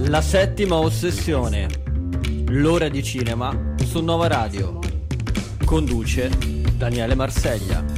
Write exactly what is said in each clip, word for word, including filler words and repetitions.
La settima ossessione, l'ora di cinema su Nova Radio. Conduce Daniele Marseglia.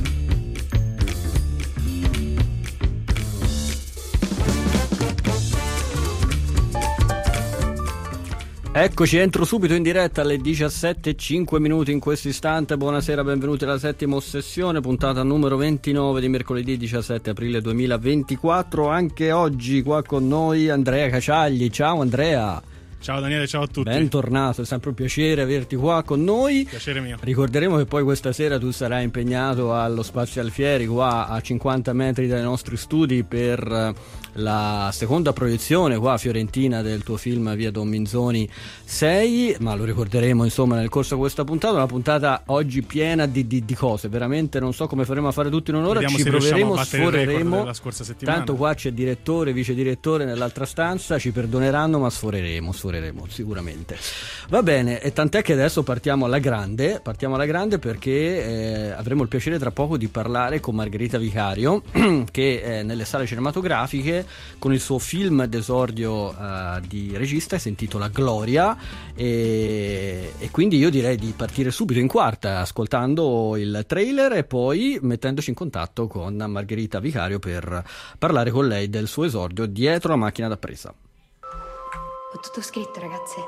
Eccoci, entro subito in diretta alle diciassette e cinque minuti in questo istante. Buonasera, benvenuti alla settima ossessione, puntata numero ventinove di mercoledì diciassette aprile duemilaventiquattro. Anche oggi qua con noi Andrea Caciagli. Ciao Andrea. Ciao Daniele, ciao a tutti. Bentornato, è sempre un piacere averti qua con noi. Piacere mio. Ricorderemo che poi questa sera tu sarai impegnato allo Spazio Alfieri, qua a cinquanta metri dai nostri studi, per la seconda proiezione qua a Fiorentina del tuo film Via Don Minzoni sei, ma lo ricorderemo insomma nel corso di questa puntata. Una puntata oggi piena di, di, di cose, veramente non so come faremo a fare tutto in un'ora. Vediamo ci se proveremo, a sforeremo della scorsa settimana. Tanto qua c'è direttore, vice direttore nell'altra stanza, ci perdoneranno, ma sforeremo, sforeremo sicuramente. Va bene, e tant'è che adesso partiamo alla grande, partiamo alla grande perché eh, avremo il piacere tra poco di parlare con Margherita Vicario che è nelle sale cinematografiche con il suo film d'esordio uh, di regista, si intitola Gloria, e, e quindi io direi di partire subito in quarta ascoltando il trailer e poi mettendoci in contatto con Margherita Vicario per parlare con lei del suo esordio dietro la macchina da presa. Ho tutto scritto, ragazze.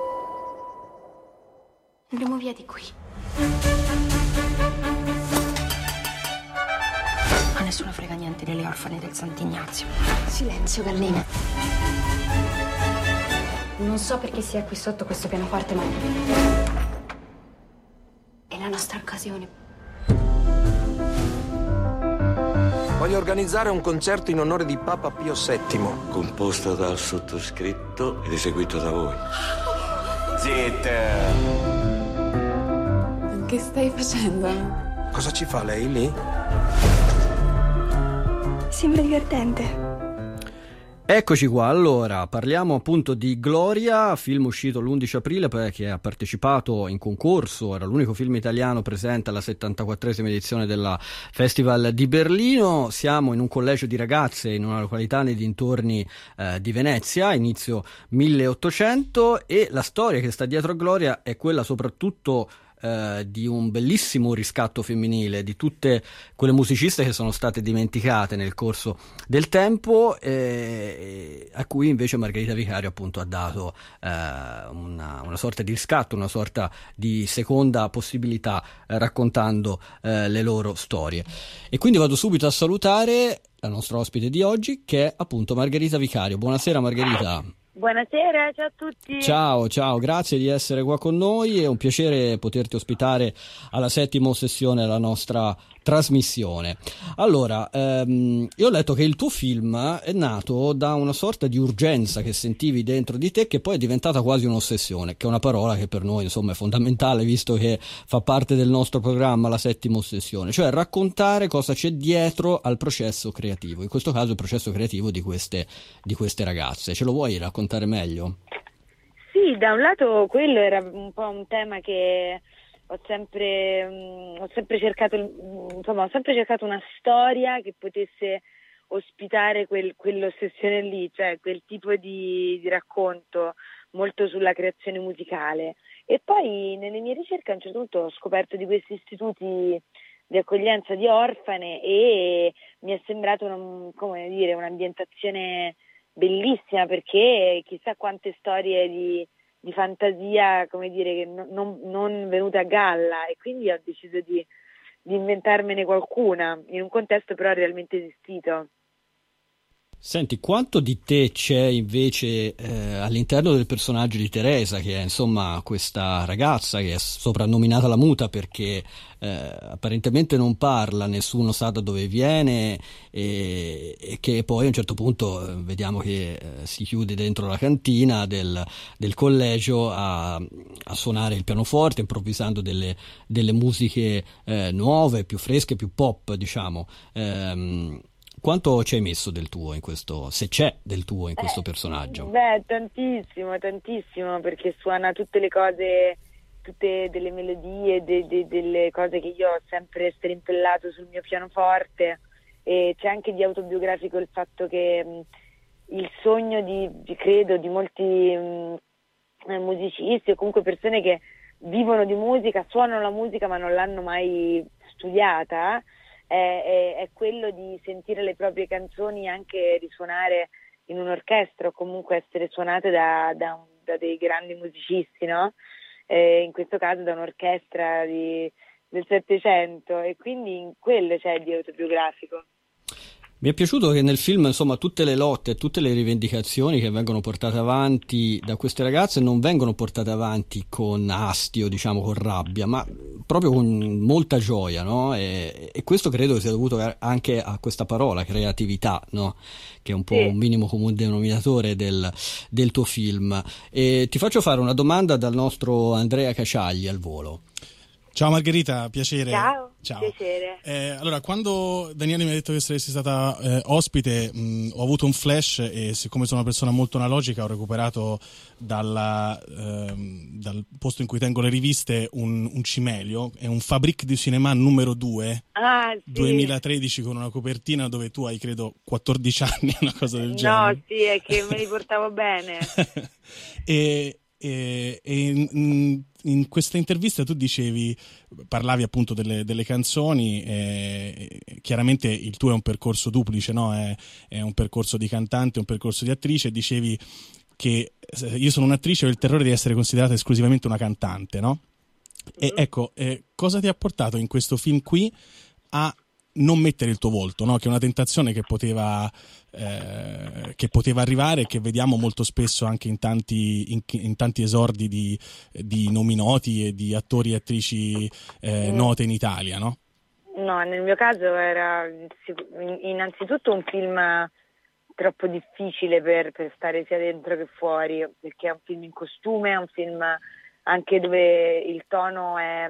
Andremo via di qui. A nessuno frega niente delle orfane del Sant'Ignazio. Silenzio, galline. Non so perché sia qui sotto questo pianoforte, ma è la nostra occasione. Voglio organizzare un concerto in onore di Papa Pio settimo. Composto dal sottoscritto ed eseguito da voi. Zitta! Che stai facendo? Cosa ci fa lei lì? Sembra divertente. Eccoci qua, allora parliamo appunto di Gloria, film uscito l'undici aprile che ha partecipato in concorso, era l'unico film italiano presente alla settantaquattresima edizione della Festival di Berlino. Siamo in un collegio di ragazze in una località nei dintorni eh, di Venezia, inizio milleottocento, e la storia che sta dietro a Gloria è quella soprattutto Uh, di un bellissimo riscatto femminile, di tutte quelle musiciste che sono state dimenticate nel corso del tempo, eh, a cui invece Margherita Vicario appunto ha dato uh, una, una sorta di riscatto, una sorta di seconda possibilità, eh, raccontando uh, le loro storie. E quindi vado subito a salutare la nostra ospite di oggi, che è appunto Margherita Vicario. Buonasera Margherita. Buonasera, ciao a tutti. Ciao, ciao, grazie di essere qua con noi, è un piacere poterti ospitare alla settima ossessione della nostra trasmissione. Allora, ehm, io ho letto che il tuo film è nato da una sorta di urgenza che sentivi dentro di te, che poi è diventata quasi un'ossessione, che è una parola che per noi insomma è fondamentale, visto che fa parte del nostro programma, la settima ossessione, cioè raccontare cosa c'è dietro al processo creativo, in questo caso il processo creativo di queste, di queste ragazze. Ce lo vuoi raccontare meglio? Sì, da un lato quello era un po' un tema che ho sempre, um, ho sempre cercato, insomma, ho sempre cercato una storia che potesse ospitare quel, quell'ossessione lì, cioè quel tipo di, di racconto molto sulla creazione musicale. E poi nelle mie ricerche a un certo punto ho scoperto di questi istituti di accoglienza di orfane e mi è sembrato una, come dire, un'ambientazione bellissima, perché chissà quante storie di di fantasia, come dire, che non, non, non venute a galla, e quindi ho deciso di, di inventarmene qualcuna in un contesto però realmente esistito. Senti, quanto di te c'è invece eh, all'interno del personaggio di Teresa, che è insomma questa ragazza che è soprannominata la muta perché eh, apparentemente non parla, nessuno sa da dove viene, e, e che poi a un certo punto eh, vediamo che eh, si chiude dentro la cantina del, del collegio a, a suonare il pianoforte, improvvisando delle, delle musiche eh, nuove, più fresche, più pop, diciamo. Ehm, Quanto ci hai messo del tuo in questo, se c'è del tuo in questo eh, personaggio? Beh, tantissimo, tantissimo, perché suona tutte le cose, tutte delle melodie, de, de, delle cose che io ho sempre strimpellato sul mio pianoforte, e c'è anche di autobiografico il fatto che il sogno di, di credo di molti mh, musicisti o comunque persone che vivono di musica, suonano la musica ma non l'hanno mai studiata, è, è, è quello di sentire le proprie canzoni anche risuonare in un'orchestra o comunque essere suonate da, da, da dei grandi musicisti, no? Eh, in questo caso da un'orchestra di, del Settecento, e quindi in quello c'è di autobiografico. Mi è piaciuto che nel film, insomma, tutte le lotte, tutte le rivendicazioni che vengono portate avanti da queste ragazze non vengono portate avanti con astio, diciamo, con rabbia, ma proprio con molta gioia, no? E, e questo credo sia dovuto anche a questa parola, creatività, no? Che è un po' Sì. un minimo comune denominatore del, del tuo film. E ti faccio fare una domanda dal nostro Andrea Caciagli al volo. Ciao Margherita, piacere. Ciao, Ciao. piacere. Eh, allora, quando Daniele mi ha detto che saresti stata eh, ospite, mh, ho avuto un flash e siccome sono una persona molto analogica ho recuperato dalla, ehm, dal posto in cui tengo le riviste un, un cimelio, è un Fabrique du Cinéma numero due, Ah, sì. duemilatredici, con una copertina dove tu hai credo quattordici anni, una cosa del genere. No, sì, è che me li portavo bene. e E, e in, in questa intervista tu dicevi, parlavi appunto delle, delle canzoni, e chiaramente il tuo è un percorso duplice, no? È, è un percorso di cantante, un percorso di attrice, e dicevi che io sono un'attrice e ho il terrore di essere considerata esclusivamente una cantante, no? E ecco, eh, cosa ti ha portato in questo film qui a non mettere il tuo volto, no? Che è una tentazione che poteva eh, che poteva arrivare e che vediamo molto spesso anche in tanti in, in tanti esordi di, di nomi noti e di attori e attrici eh, note in Italia, no? No, nel mio caso era innanzitutto un film troppo difficile per, per stare sia dentro che fuori, perché è un film in costume, è un film anche dove il tono è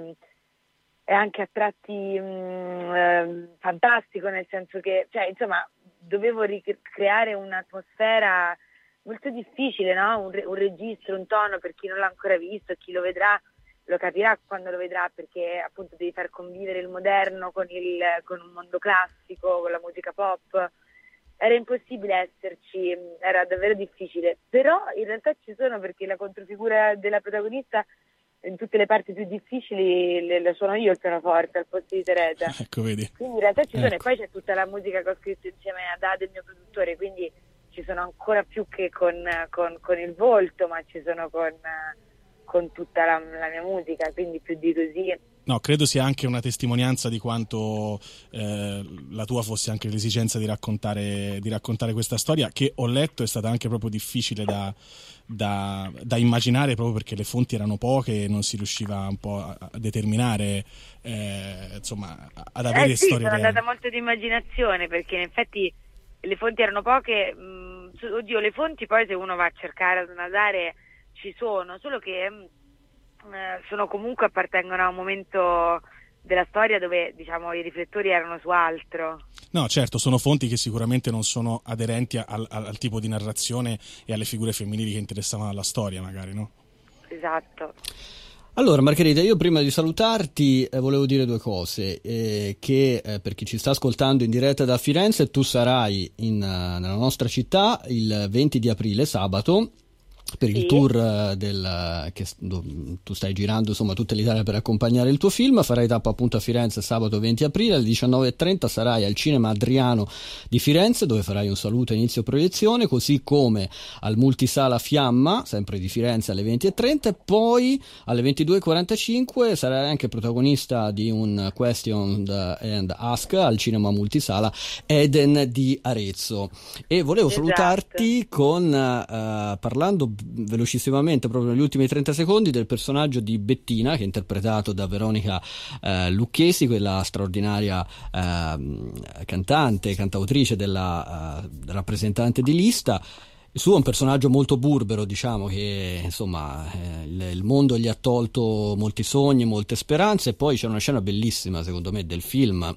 è anche a tratti mh, eh, fantastico, nel senso che, cioè, insomma, dovevo ricreare un'atmosfera molto difficile, no? Un, re- un registro, un tono, per chi non l'ha ancora visto, chi lo vedrà lo capirà quando lo vedrà, perché appunto devi far convivere il moderno con, il, con un mondo classico, con la musica pop. Era impossibile esserci, era davvero difficile, però in realtà ci sono, perché la controfigura della protagonista in tutte le parti più difficili le, le suono io il pianoforte al posto di Teresa. Ecco, vedi. Quindi in realtà ci sono, ecco. E poi c'è tutta la musica che ho scritto insieme ad Ade, il mio produttore, quindi ci sono ancora più che con, con, con il volto, ma ci sono con, con tutta la, la mia musica, quindi più di così. No, credo sia anche una testimonianza di quanto eh, la tua fosse anche l'esigenza di raccontare, di raccontare questa storia, che ho letto è stata anche proprio difficile da, da, da immaginare, proprio perché le fonti erano poche e non si riusciva un po' a, a determinare, eh, insomma, ad avere eh sì, storie sono reali. andata molto di immaginazione, perché in effetti le fonti erano poche. Mh, oddio, le fonti poi se uno va a cercare ad annodare ci sono, solo che mh, sono comunque appartengono a un momento della storia dove, diciamo, i riflettori erano su altro. No, certo, sono fonti che sicuramente non sono aderenti al, al, al tipo di narrazione e alle figure femminili che interessavano alla storia, magari, no? Esatto. Allora Margherita, io prima di salutarti eh, volevo dire due cose, eh, che eh, per chi ci sta ascoltando in diretta da Firenze, tu sarai in, uh, nella nostra città il venti di aprile, sabato, per Sì. il tour del, che tu stai girando insomma tutta l'Italia per accompagnare il tuo film. Farai tappa appunto a Firenze sabato venti aprile alle diciannove e trenta, sarai al Cinema Adriano di Firenze, dove farai un saluto a inizio proiezione, così come al Multisala Fiamma sempre di Firenze alle venti e trenta, e poi alle ventidue e quarantacinque sarai anche protagonista di un Question and Ask al Cinema Multisala Eden di Arezzo. E volevo Esatto. salutarti con uh, parlando velocissimamente proprio negli ultimi trenta secondi del personaggio di Bettina, che è interpretato da Veronica eh, Lucchesi, quella straordinaria eh, cantante, cantautrice della eh, rappresentante di lista. Il suo è un personaggio molto burbero, diciamo, che insomma eh, il, il mondo gli ha tolto molti sogni, molte speranze, e poi c'è una scena bellissima secondo me del film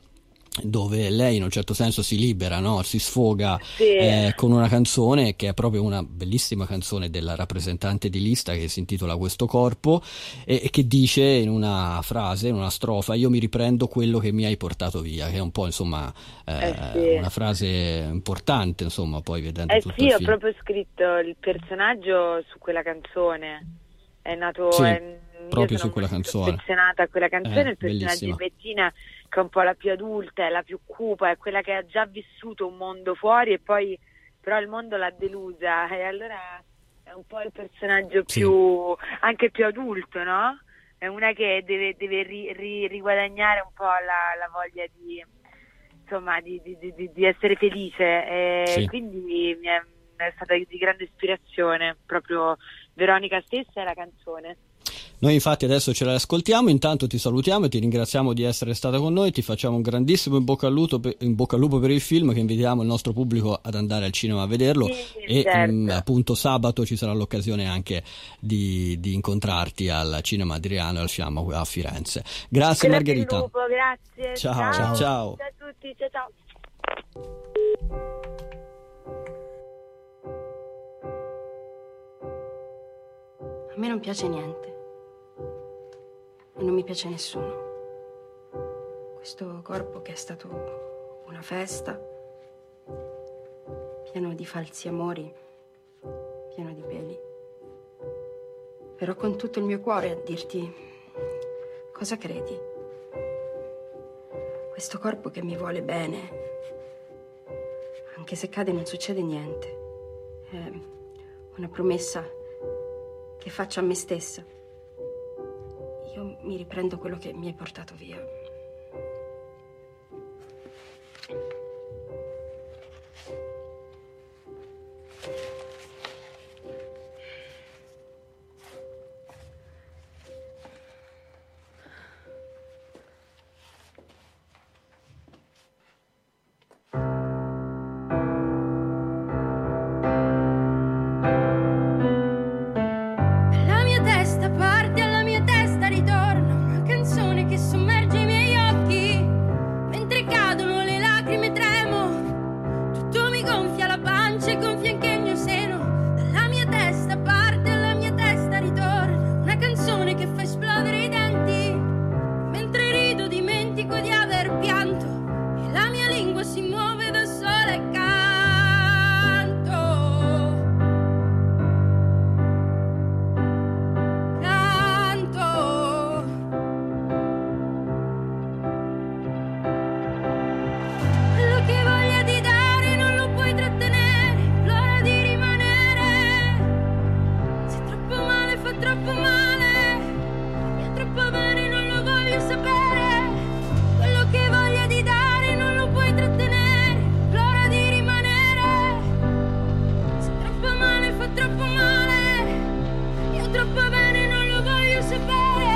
dove lei in un certo senso si libera, no? Si sfoga Sì. eh, con una canzone che è proprio una bellissima canzone della rappresentante di lista che si intitola Questo corpo e, e che dice in una frase, in una strofa: io mi riprendo quello che mi hai portato via, che è un po' insomma eh, Eh sì. una frase importante, insomma, poi vedendo Eh tutto sì, il ho film. proprio scritto il personaggio su quella canzone. È nato Sì, è- proprio io sono su quella molto canzone. affezionata a quella canzone. Eh, il personaggio bellissima. di Bettina, che è un po' la più adulta, è la più cupa, è quella che ha già vissuto un mondo fuori e poi però il mondo l'ha delusa, e allora è un po' il personaggio Sì. più anche più adulto, no? È una che deve, deve ri- ri- riguadagnare un po' la, la voglia di insomma di, di, di, di essere felice, e Sì. quindi mi è, è stata di grande ispirazione proprio Veronica stessa e la canzone. Noi infatti adesso ce la ascoltiamo, intanto ti salutiamo e ti ringraziamo di essere stata con noi, ti facciamo un grandissimo in bocca al lupo per, in bocca al lupo per il film, che invitiamo il nostro pubblico ad andare al cinema a vederlo. Sì, E certo. mh, appunto sabato ci sarà l'occasione anche di, di incontrarti al Cinema Adriano e al Fiamma a Firenze. Grazie Grazie Margherita. Lupo, grazie. Ciao, ciao. ciao. Ciao a tutti, ciao ciao. A me non piace niente. E non mi piace nessuno. Questo corpo che è stato una festa, pieno di falsi amori, pieno di peli. Però con tutto il mio cuore a dirti cosa credi. Questo corpo che mi vuole bene, anche se cade non succede niente. È una promessa che faccio a me stessa. Io mi riprendo quello che mi hai portato via. La mia testa parte, alla mia testa ritorna una canzone che sommerge i miei occhi. Mentre cadono le lacrime tremo, tutto mi gonfia la pancia e gonfia anche il mio seno. Dalla mia testa parte, alla mia testa ritorna una canzone che fa esplodere i denti. Mentre rido dimentico di aver pianto e la mia lingua si muove da sola e canto. Canto. Quello che hai voglia di dare non lo puoi trattenere, implora di rimanere. Se è troppo male fa troppo male, e è troppo bene non lo voglio sapere. Quello che hai voglia di dare non lo puoi trattenere, implora di rimanere. Se è troppo male fa troppo male, io troppo bene non lo voglio sapere.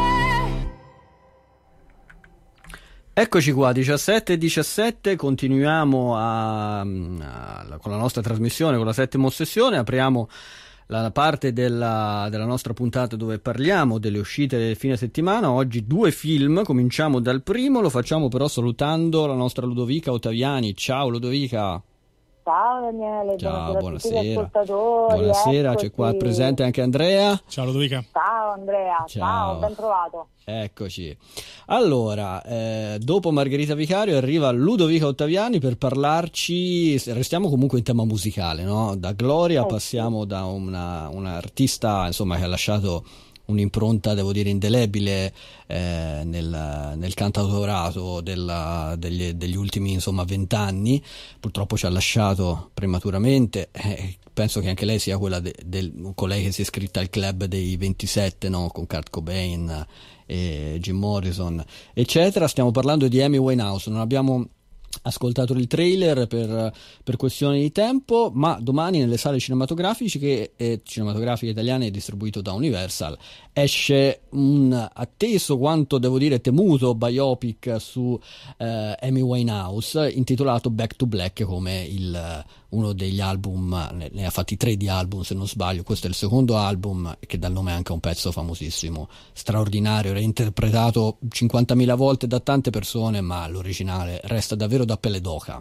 Eccoci qua, diciassette e diciassette, continuiamo a, a- con la nostra trasmissione, con la settima ossessione, apriamo la parte della, della nostra puntata dove parliamo delle uscite del fine settimana. Oggi due film, cominciamo dal primo, lo facciamo però salutando la nostra Ludovica Ottaviani. Ciao Ludovica. Ciao Daniele, Ciao, buonasera a tutti gli buonasera. ascoltatori. Buonasera, c'è qua eccoci. presente anche Andrea. Ciao Ludovica. Ciao Andrea, Ciao. ciao, ben trovato. Eccoci. Allora, eh, dopo Margherita Vicario arriva Ludovica Ottaviani per parlarci, restiamo comunque in tema musicale, no? Da Gloria Eh, passiamo da una, un'artista, insomma, che ha lasciato un'impronta, devo dire, indelebile eh, nel, nel cantautorato della- degli, degli ultimi, insomma, vent'anni. Purtroppo ci ha lasciato prematuramente. Eh, penso che anche lei sia quella de- del colei che si è iscritta al club dei ventisette, no? Con Kurt Cobain e Jim Morrison, eccetera. Stiamo parlando di Amy Winehouse. Non abbiamo ascoltato il trailer per, per questioni di tempo, ma domani nelle sale cinematografiche e cinematografiche italiane, distribuito da Universal, esce un atteso quanto devo dire temuto biopic su eh, Amy Winehouse intitolato Back to Black, come il, uno degli album, ne, ne ha fatti tre di album se non sbaglio, questo è il secondo album che dà il nome anche a un pezzo famosissimo, straordinario, reinterpretato cinquantamila volte da tante persone, ma l'originale resta davvero da pelle d'oca.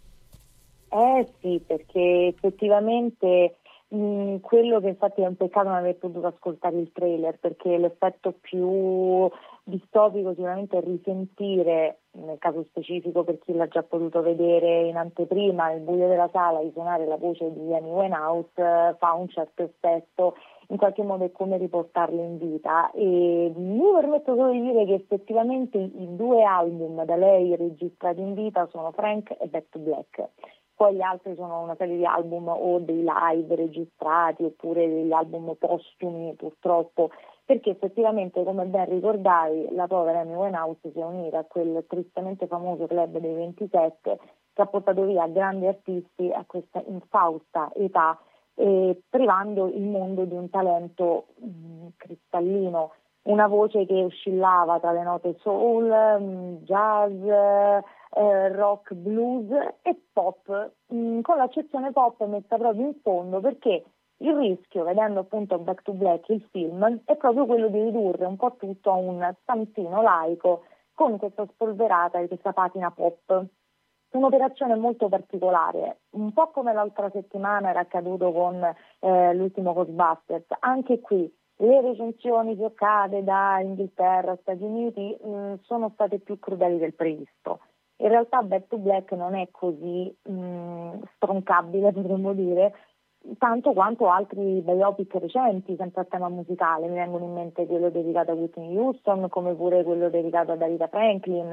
Eh sì, perché effettivamente mh, quello che infatti è un peccato non aver potuto ascoltare il trailer, perché l'effetto più distopico sicuramente è risentire, nel caso specifico per chi l'ha già potuto vedere in anteprima, nel buio della sala, di suonare la voce di Amy Winehouse, eh, fa un certo effetto, in qualche modo è come riportarlo in vita. E mi permetto solo di dire che effettivamente i due album da lei registrati in vita sono Frank e Back to Black. Poi gli altri sono una serie di album o dei live registrati oppure degli album postumi, purtroppo, perché effettivamente, come ben ricordavi, la povera Amy Winehouse si è unita a quel tristemente famoso club dei ventisette che ha portato via grandi artisti a questa infausta età, eh, privando il mondo di un talento mh, cristallino, una voce che oscillava tra le note soul, mh, jazz, Eh, rock, blues e pop, mh, con l'accezione pop messa proprio in fondo, perché il rischio, vedendo appunto Back to Black, il film, è proprio quello di ridurre un po' tutto a un stanzino laico con questa spolverata di questa patina pop. Un'operazione molto particolare, un po' come l'altra settimana era accaduto con eh, l'ultimo Ghostbusters. Anche qui le recensioni fioccate da Inghilterra, Stati Uniti mh, sono state più crudeli del previsto. In realtà Back to Black non è così mh, stroncabile, potremmo dire, tanto quanto altri biopic recenti, sempre a tema musicale. Mi vengono in mente quello dedicato a Whitney Houston, come pure quello dedicato ad Aretha Franklin.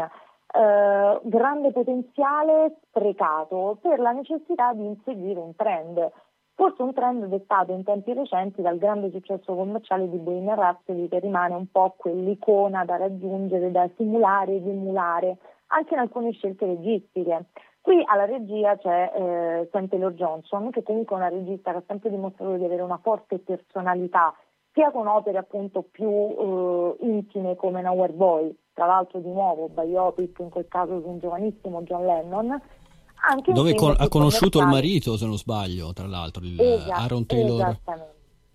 Eh, grande potenziale sprecato per la necessità di inseguire un trend. Forse un trend dettato in tempi recenti dal grande successo commerciale di Bohemian Rhapsody, che rimane un po' quell'icona da raggiungere, da simulare ed emulare, anche in alcune scelte registiche. Qui alla regia c'è eh, Sam Taylor Johnson, che comunque è una regista che ha sempre dimostrato di avere una forte personalità, sia con opere appunto più eh, intime come Nowhere Boy, tra l'altro di nuovo biopic, in quel caso su un giovanissimo John Lennon, anche dove con, ha conosciuto il commerciali. marito, se non sbaglio, tra l'altro, il Esatto, Aaron Taylor. Esattamente.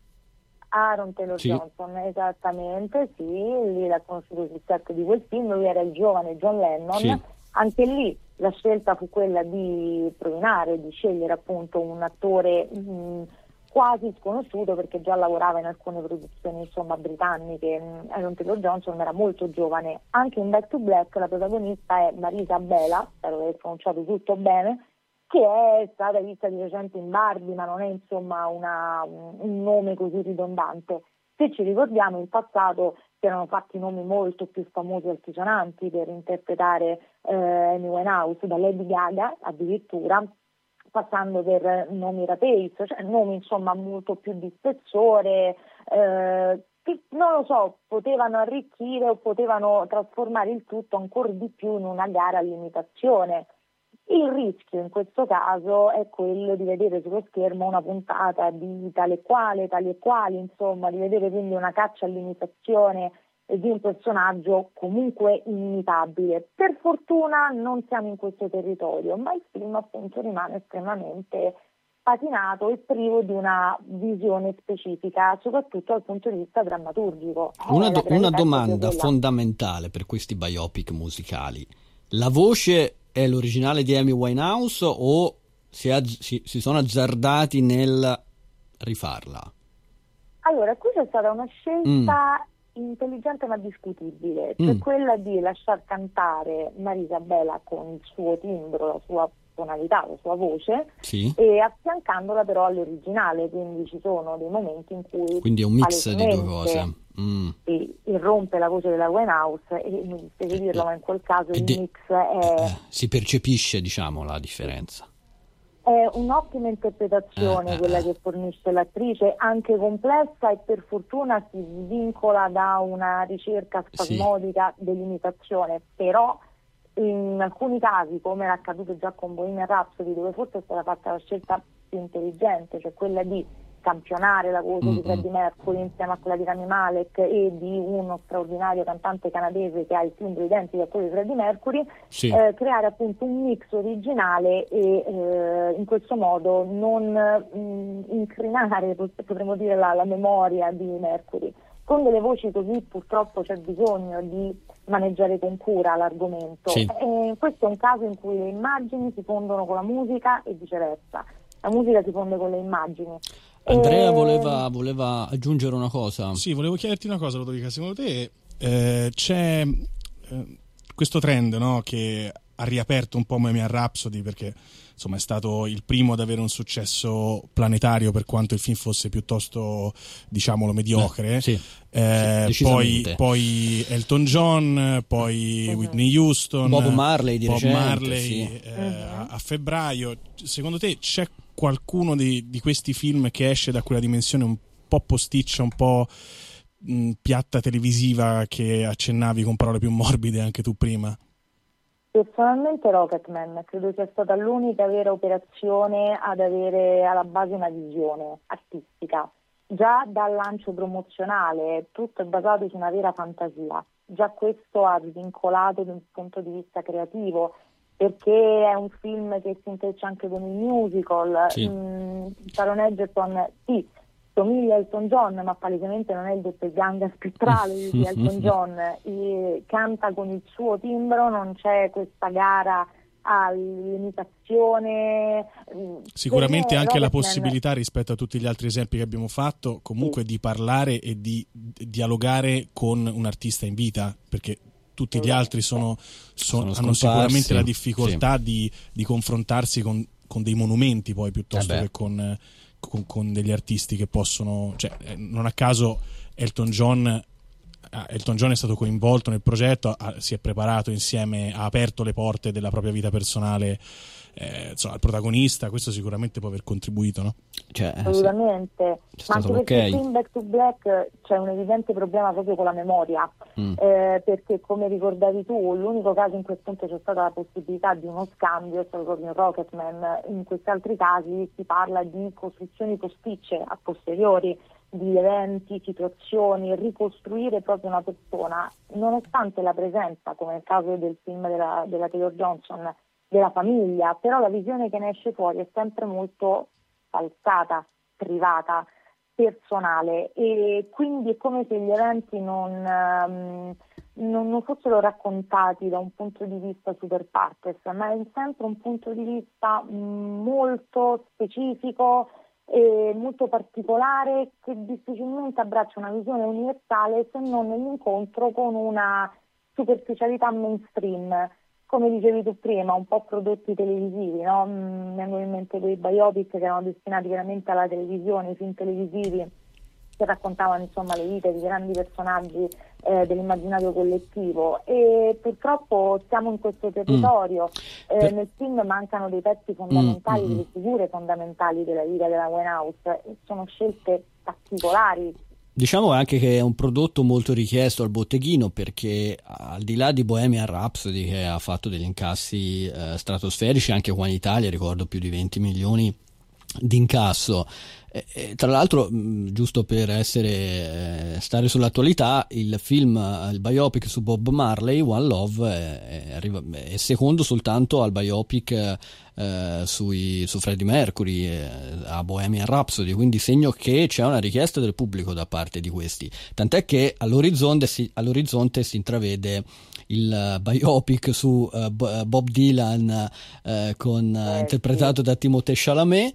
Aaron Taylor Sì. Johnson, esattamente, sì, lì l'ha conosciuto sul set di quel film, lui era il giovane John Lennon, Sì. Anche lì la scelta fu quella di provinare, di scegliere appunto un attore mh, quasi sconosciuto, perché già lavorava in alcune produzioni insomma britanniche. Aaron Taylor Johnson era molto giovane. Anche in Back to Black la protagonista è Marisa Bela, spero di aver pronunciato tutto bene, che è stata vista di recente in Barbie, ma non è insomma una, un nome così ridondante. Se ci ricordiamo, in passato si erano fatti nomi molto più famosi e altisonanti per interpretare eh, Amy Winehouse, da Lady Gaga addirittura, passando per nomi Rapace, cioè nomi insomma molto più di spessore, eh, che non lo so, potevano arricchire o potevano trasformare il tutto ancora di più in una gara all'imitazione. Il rischio in questo caso è quello di vedere sullo schermo una puntata di tale e quale, tali e quali, insomma, di vedere quindi una caccia all'imitazione di un personaggio comunque imitabile. Per fortuna non siamo in questo territorio, ma il film appunto rimane estremamente patinato e privo di una visione specifica, soprattutto dal punto di vista drammaturgico. Una, Eh, do- la una gravità è proprio domanda quella. fondamentale per questi biopic musicali: la voce è l'originale di Amy Winehouse o si, è, si, si sono azzardati nel rifarla? Allora, qui c'è stata una scelta mm. intelligente ma discutibile, cioè Mm. quella di lasciar cantare Marisa Bela con il suo timbro, la sua tonalità, la sua voce, Sì. e affiancandola però all'originale, quindi ci sono dei momenti in cui Quindi è un mix di due cose. palesemente Mm. si irrompe la voce della Winehouse e mi dispiace dirlo, ma in quel caso E il de- mix è... eh, si percepisce, diciamo, la differenza. È un'ottima interpretazione Eh, eh, quella eh. che fornisce l'attrice, anche complessa, e per fortuna si svincola da una ricerca spasmodica dell'imitazione, però in alcuni casi, come era accaduto già con Bohemian Rhapsody, dove forse è stata fatta la scelta più intelligente, cioè quella di campionare la voce Mm-hmm. di Freddie Mercury insieme a quella di Rami Malek e di uno straordinario cantante canadese che ha il timbro identico a quello di Freddie Mercury, Sì. eh, creare appunto un mix originale e eh, in questo modo non mh, incrinare, potremmo dire, la, la memoria di Mercury. Con delle voci così purtroppo c'è bisogno di maneggiare con cura l'argomento. Sì. E questo è un caso in cui le immagini si fondono con la musica e viceversa. La musica si fonde con le immagini. Andrea E... voleva, voleva aggiungere una cosa. Sì, volevo chiederti una cosa, Lodovica. Secondo te eh, c'è eh, questo trend, no, che ha riaperto un po' Bohemian Rhapsody, perché insomma è stato il primo ad avere un successo planetario, per quanto il film fosse piuttosto, diciamolo, mediocre. Eh, sì, eh, sì, poi, decisamente. poi Elton John, poi Uh-huh. Whitney Houston, Bob Marley di Bob recente, Marley, sì. eh, Uh-huh. a, a febbraio. Secondo te c'è qualcuno di, di questi film che esce da quella dimensione un po' posticcia, un po' mh, piatta televisiva, che accennavi con parole più morbide anche tu prima? Personalmente Rocketman credo sia stata l'unica vera operazione ad avere alla base una visione artistica. Già dal lancio promozionale tutto è basato su una vera fantasia. Già questo ha svincolato da un punto di vista creativo, perché è un film che si intreccia anche con il musical. Sì. Mm, Taron Egerton sì, somiglia a Elton John, ma palesemente non è il doppelganger spettrale di Elton John. E canta con il suo timbro, non c'è questa gara all'imitazione. Sicuramente anche la Rocketman... possibilità, rispetto a tutti gli altri esempi che abbiamo fatto, comunque Sì. di parlare e di, di dialogare con un artista in vita, perché tutti gli altri sono, sono, Sono hanno sicuramente scomparsi. la difficoltà di, di confrontarsi con, con dei monumenti, poi, piuttosto Eh beh. che con, con, con degli artisti che possono, cioè, eh, non a caso Elton John ah, Elton John è stato coinvolto nel progetto, ha, si è preparato insieme, ha aperto le porte della propria vita personale eh, insomma, al protagonista. Questo sicuramente può aver contribuito, no? Cioè, eh, Assolutamente, sì. ma anche Stato perché ok. in Back to Black c'è un evidente problema proprio con la memoria, Mm. eh, perché come ricordavi tu, l'unico caso in cui appunto c'è stata la possibilità di uno scambio è stato proprio in Rocketman. In questi altri casi si parla di costruzioni posticce a posteriori, di eventi, situazioni, ricostruire proprio una persona, nonostante la presenza, come nel caso del film della, della Taylor Johnson, della famiglia, però la visione che ne esce fuori è sempre molto falsata, privata, personale, e quindi è come se gli eventi non, um, non, non fossero raccontati da un punto di vista super partes, ma è sempre un punto di vista um, molto specifico e molto particolare, che difficilmente abbraccia una visione universale se non nell'incontro con una superficialità mainstream. Come dicevi tu prima, un po' prodotti televisivi, no? Mi vengono in mente quei biopic che erano destinati veramente alla televisione, i film televisivi che raccontavano insomma le vite di grandi personaggi eh, dell'immaginario collettivo, e purtroppo siamo in questo territorio. Mm. Eh, per... Nel film mancano dei pezzi fondamentali, mm, delle figure fondamentali della vita della Winehouse, e sono scelte particolari. Diciamo anche che è un prodotto molto richiesto al botteghino, perché al di là di Bohemian Rhapsody, che ha fatto degli incassi eh, stratosferici anche qua in Italia, ricordo più di venti milioni di incasso, e, e, tra l'altro mh, giusto per essere eh, stare sull'attualità, il film, il biopic su Bob Marley, One Love, è, è, arriva, è secondo soltanto al biopic eh, sui, su Freddie Mercury, eh, a Bohemian Rhapsody, quindi segno che c'è una richiesta del pubblico da parte di questi, tant'è che all'orizzonte si, all'orizzonte si intravede il biopic su uh, Bob Dylan uh, con, uh, eh, interpretato sì. da Timothée Chalamet,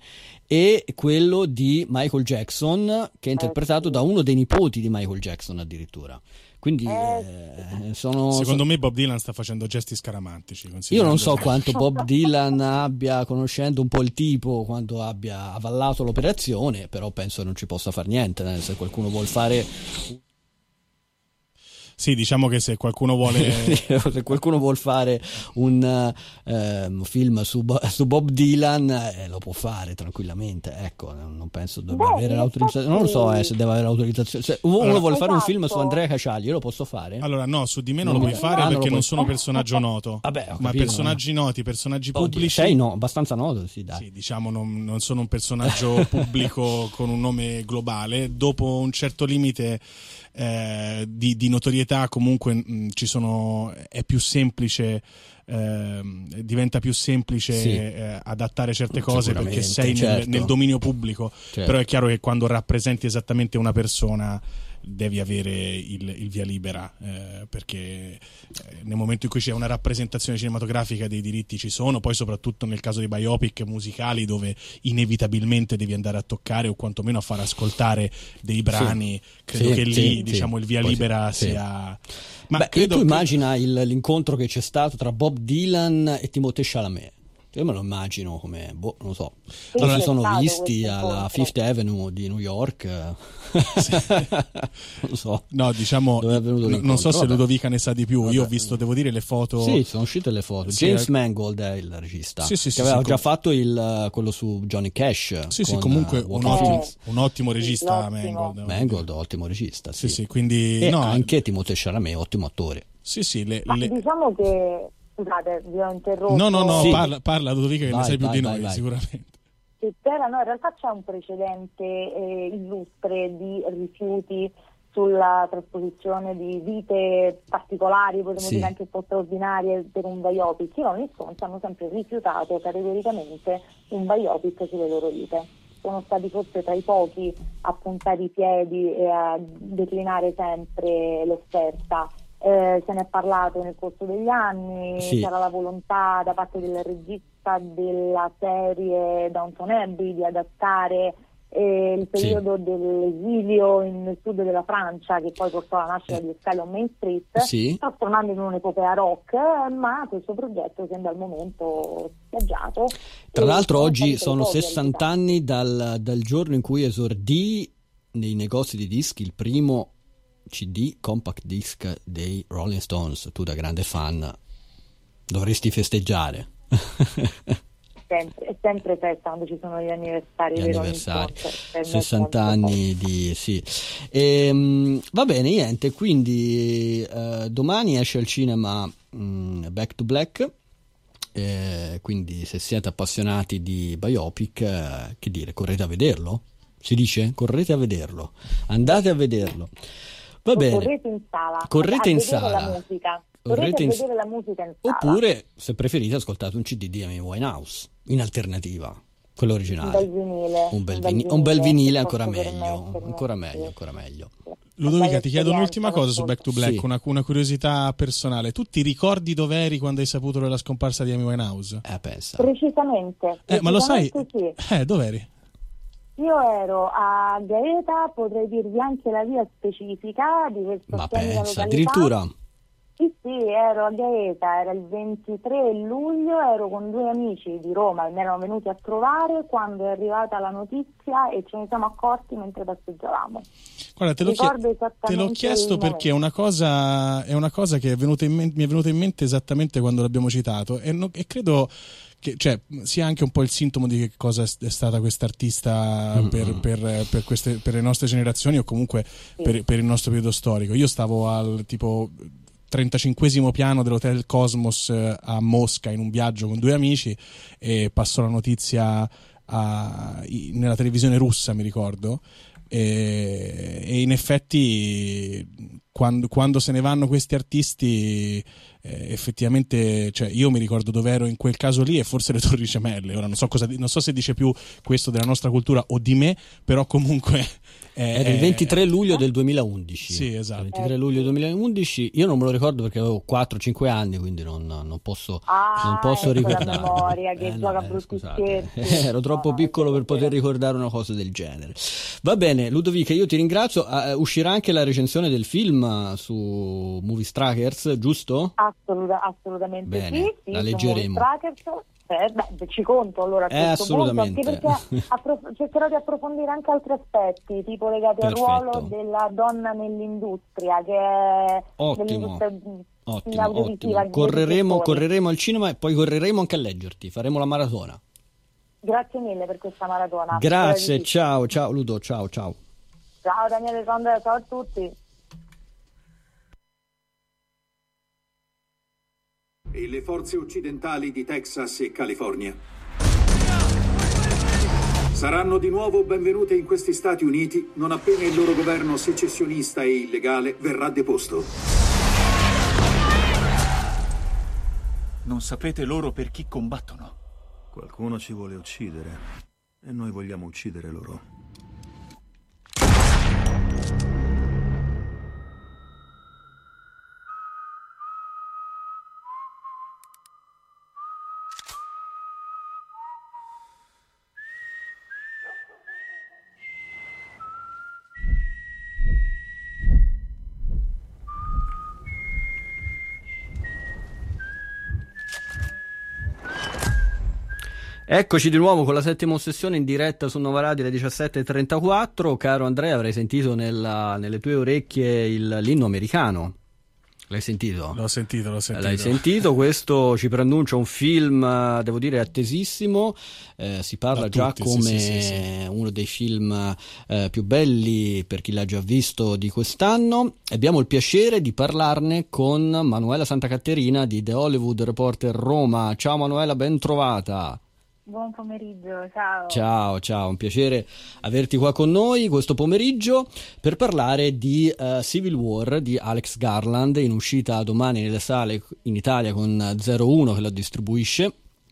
e quello di Michael Jackson, che è interpretato eh, sì. da uno dei nipoti di Michael Jackson addirittura. Quindi eh, sono, secondo sono... me Bob Dylan sta facendo gesti scaramantici. Io non so quanto Bob Dylan abbia, conoscendo un po' il tipo, quanto abbia avallato l'operazione, però penso che non ci possa fare niente, eh, se qualcuno vuol fare. Sì, diciamo che se qualcuno vuole se qualcuno vuol fare un uh, film su, su Bob Dylan eh, lo può fare tranquillamente, ecco, non penso debba Beh, avere l'autorizzazione, non lo so eh, se deve avere l'autorizzazione, se uno allora, vuole fare un esatto. film su Andrea Caciali, io lo posso fare? Allora no, su di me non, Non lo mi- puoi fare Ah, non perché lo non puoi- sono personaggio noto. Vabbè, ho ma capito, personaggi noti, personaggi Oddio, pubblici. sei no, abbastanza noto, sì, dai. Sì, diciamo non, non sono un personaggio pubblico con un nome globale. Dopo un certo limite eh, di, di notorietà comunque mh, ci sono, è più semplice, eh, diventa più semplice Sì. eh, adattare certe cose Sicuramente, perché sei nel, certo. nel dominio pubblico. Certo. Però è chiaro che quando rappresenti esattamente una persona devi avere il, il via libera, eh, perché eh, nel momento in cui c'è una rappresentazione cinematografica dei diritti ci sono, poi soprattutto nel caso di biopic musicali dove inevitabilmente devi andare a toccare o quantomeno a far ascoltare dei brani, credo Sì, che lì sì, diciamo sì. il via Poi libera sì, sì. sia... Ma Beh, credo tu che- immagina il- l'incontro che c'è stato tra Bob Dylan e Timothée Chalamet. Io me lo immagino come, boh, non lo so. Sì, Non c'è si sono stato visti questo alla incontro. Fifth Avenue di New York. Non lo so. No, diciamo, Dove è venuto n- non l'incontro? so se Vabbè. Ludovica ne sa di più. Io ho Vabbè. visto, devo dire, le foto. Sì, sono uscite le foto. Sì, James eh. Mangold è il regista, Sì, sì, che sì, aveva sì, già com- fatto il, quello su Johnny Cash. Sì, sì, con, comunque uh, un Walking ottimo, Things. un ottimo Sì, regista ottimo. Mangold. Mangold, ottimo regista. Sì, Sì, sì, quindi E no, anche Timothée Chalamet, ottimo attore. sì, sì, le, Ma le- diciamo che, scusate, vi ho interrotto. No, no, no, Sì. parla, parla Ludovica che Vai, ne sai più vai, di vai, noi, vai. sicuramente. Che c'era, no, in realtà c'è un precedente eh, illustre di rifiuti sulla trasposizione di vite particolari, potremmo Sì. dire anche un po' straordinarie per un biopic. I Rolling Stones hanno sempre rifiutato categoricamente un biopic sulle loro vite. Sono stati forse tra i pochi a puntare i piedi e a declinare sempre l'offerta. Eh, se ne è parlato nel corso degli anni, Sì. c'era la volontà da parte del regista della serie Downton Abbey di adattare eh, il Sì. periodo dell'esilio in- nel sud della Francia, che poi portò alla nascita di Sky on Main Street, Sì. trasformando in un'epopea rock, eh, ma questo progetto sembra al momento spiaggiato. Tra E l'altro sono oggi stati sono pochi a sessanta anni dal, dal giorno in cui esordì nei negozi di dischi il primo C D compact disc dei Rolling Stones. Tu da grande fan dovresti festeggiare. Sempre, è sempre festa quando ci sono gli anniversari Gli dei Rolling anniversari, Stones, per me è sessanta molto anni di sì. Ehm, va bene, niente, quindi eh, domani esce al cinema mh, Back to Black. Eh, quindi se siete appassionati di biopic, eh, che dire, correte a vederlo? Si dice? Correte a vederlo, andate a vederlo. Va O bene. correte in sala, Correte a in vedere sala. la musica. Correte Correte in- a vedere la musica in sala. Oppure, se preferite, ascoltate un C D di Amy Winehouse in alternativa, quello un originale. bel vinile, Un bel, vini- un bel se vinile posso ancora meglio, permettermi, ancora sì. meglio, ancora meglio. Ludovica, Bella ti chiedo un'ultima esperienza, cosa su Back to Black, Sì. una, una curiosità personale. Tu ti ricordi dov'eri quando hai saputo della scomparsa di Amy Winehouse? Eh, pensa. Precisamente, Eh, ma lo sai? precisamente sì. Eh, dov'eri? Io ero a Gaeta, potrei dirvi anche la via specifica di questa Ma splendida pensa, località. addirittura. Sì, sì, ero a Gaeta, era il ventitré luglio, ero con due amici di Roma, mi erano venuti a trovare quando è arrivata la notizia e ce ne siamo accorti mentre passeggiavamo. Guarda, te l'ho, chie- Ricordo esattamente te l'ho chiesto il perché è una cosa, è una cosa che è venuta in men- mi è venuta in mente esattamente quando l'abbiamo citato e, no- e credo che cioè, sia anche un po' il sintomo di che cosa è, è stata quest'artista Mm-hmm. per, per, per, queste, per le nostre generazioni o comunque per, per il nostro periodo storico. Io stavo al tipo trentacinquesimo piano dell'Hotel Cosmos eh, a Mosca in un viaggio con due amici e passò la notizia a- i- nella televisione russa, mi ricordo, e, e in effetti quando, quando se ne vanno questi artisti eh, effettivamente, cioè io mi ricordo dove ero in quel caso lì e forse le Torri Gemelle. Ora non so cosa, non so se dice più questo della nostra cultura o di me, però comunque eh, Era il ventitré luglio del duemilaundici. Sì, esatto. Il ventitré luglio duemilaundici. Io non me lo ricordo perché avevo quattro cinque anni, quindi non, non posso, Ah, non posso ecco la ricordare. memoria che gioca a brutti scusate. scherzi. Ero troppo No, piccolo per sì, poter sì. ricordare una cosa del genere. Va bene, Ludovica, io ti ringrazio. Uh, uscirà anche la recensione del film su Movie Strikers, giusto? Assoluta- assolutamente Bene, sì, sì, la su leggeremo. Movie Trackers. Eh, beh, ci conto allora a eh, questo assolutamente. punto, anche perché approf- cercherò di approfondire anche altri aspetti, tipo legati Perfetto. al ruolo della donna nell'industria, che è Ottimo. dell'industria Ottimo, audiovisiva. ottimo. Correremo, dei correremo al cinema e poi correremo anche a leggerti, faremo la maratona. Grazie mille per questa maratona. Grazie, Spero di sì. ciao, ciao Ludo, ciao, ciao. Ciao Daniele Conde, ciao a tutti. E le forze occidentali di Texas e California saranno di nuovo benvenute in questi Stati Uniti non appena il loro governo secessionista e illegale verrà deposto. Non sapete loro per chi combattono? Qualcuno ci vuole uccidere e noi vogliamo uccidere loro. Eccoci di nuovo con la settima ossessione in diretta su Nova Radio alle diciassette e trentaquattro. Caro Andrea, avrai sentito nella, nelle tue orecchie il, l'inno americano. L'hai sentito? L'ho sentito, l'ho sentito. L'hai sentito? Questo ci preannuncia un film, devo dire, attesissimo. Eh, si parla Da già tutti, come sì, sì, sì, sì. uno dei film eh, più belli per chi l'ha già visto di quest'anno. Abbiamo il piacere di parlarne con Manuela Santacaterina di The Hollywood Reporter Roma. Ciao Manuela, ben trovata. Buon pomeriggio, ciao. Ciao, ciao, un piacere averti qua con noi questo pomeriggio per parlare di uh, Civil War di Alex Garland, in uscita domani nelle sale in Italia con zero uno che lo distribuisce.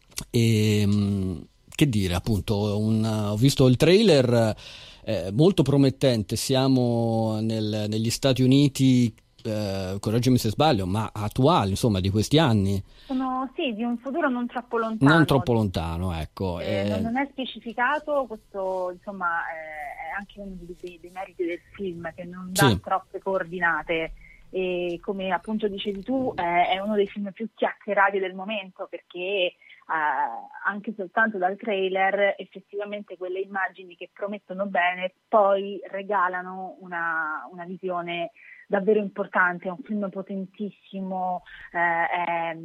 E mh, che dire, appunto, un, ho visto il trailer eh, molto promettente. Siamo nel, negli Stati Uniti, eh, correggimi se sbaglio, ma attuali, insomma, di questi anni. Sono, sì, di un futuro non troppo lontano. Non troppo lontano, ecco. Eh, eh... non, non è specificato, questo insomma eh, è anche uno dei, dei, dei meriti del film, che non dà Sì. troppe coordinate, e come appunto dicevi tu eh, è uno dei film più chiacchierati del momento, perché eh, anche soltanto dal trailer effettivamente quelle immagini che promettono bene poi regalano una, una visione davvero importante. È un film potentissimo, eh, è,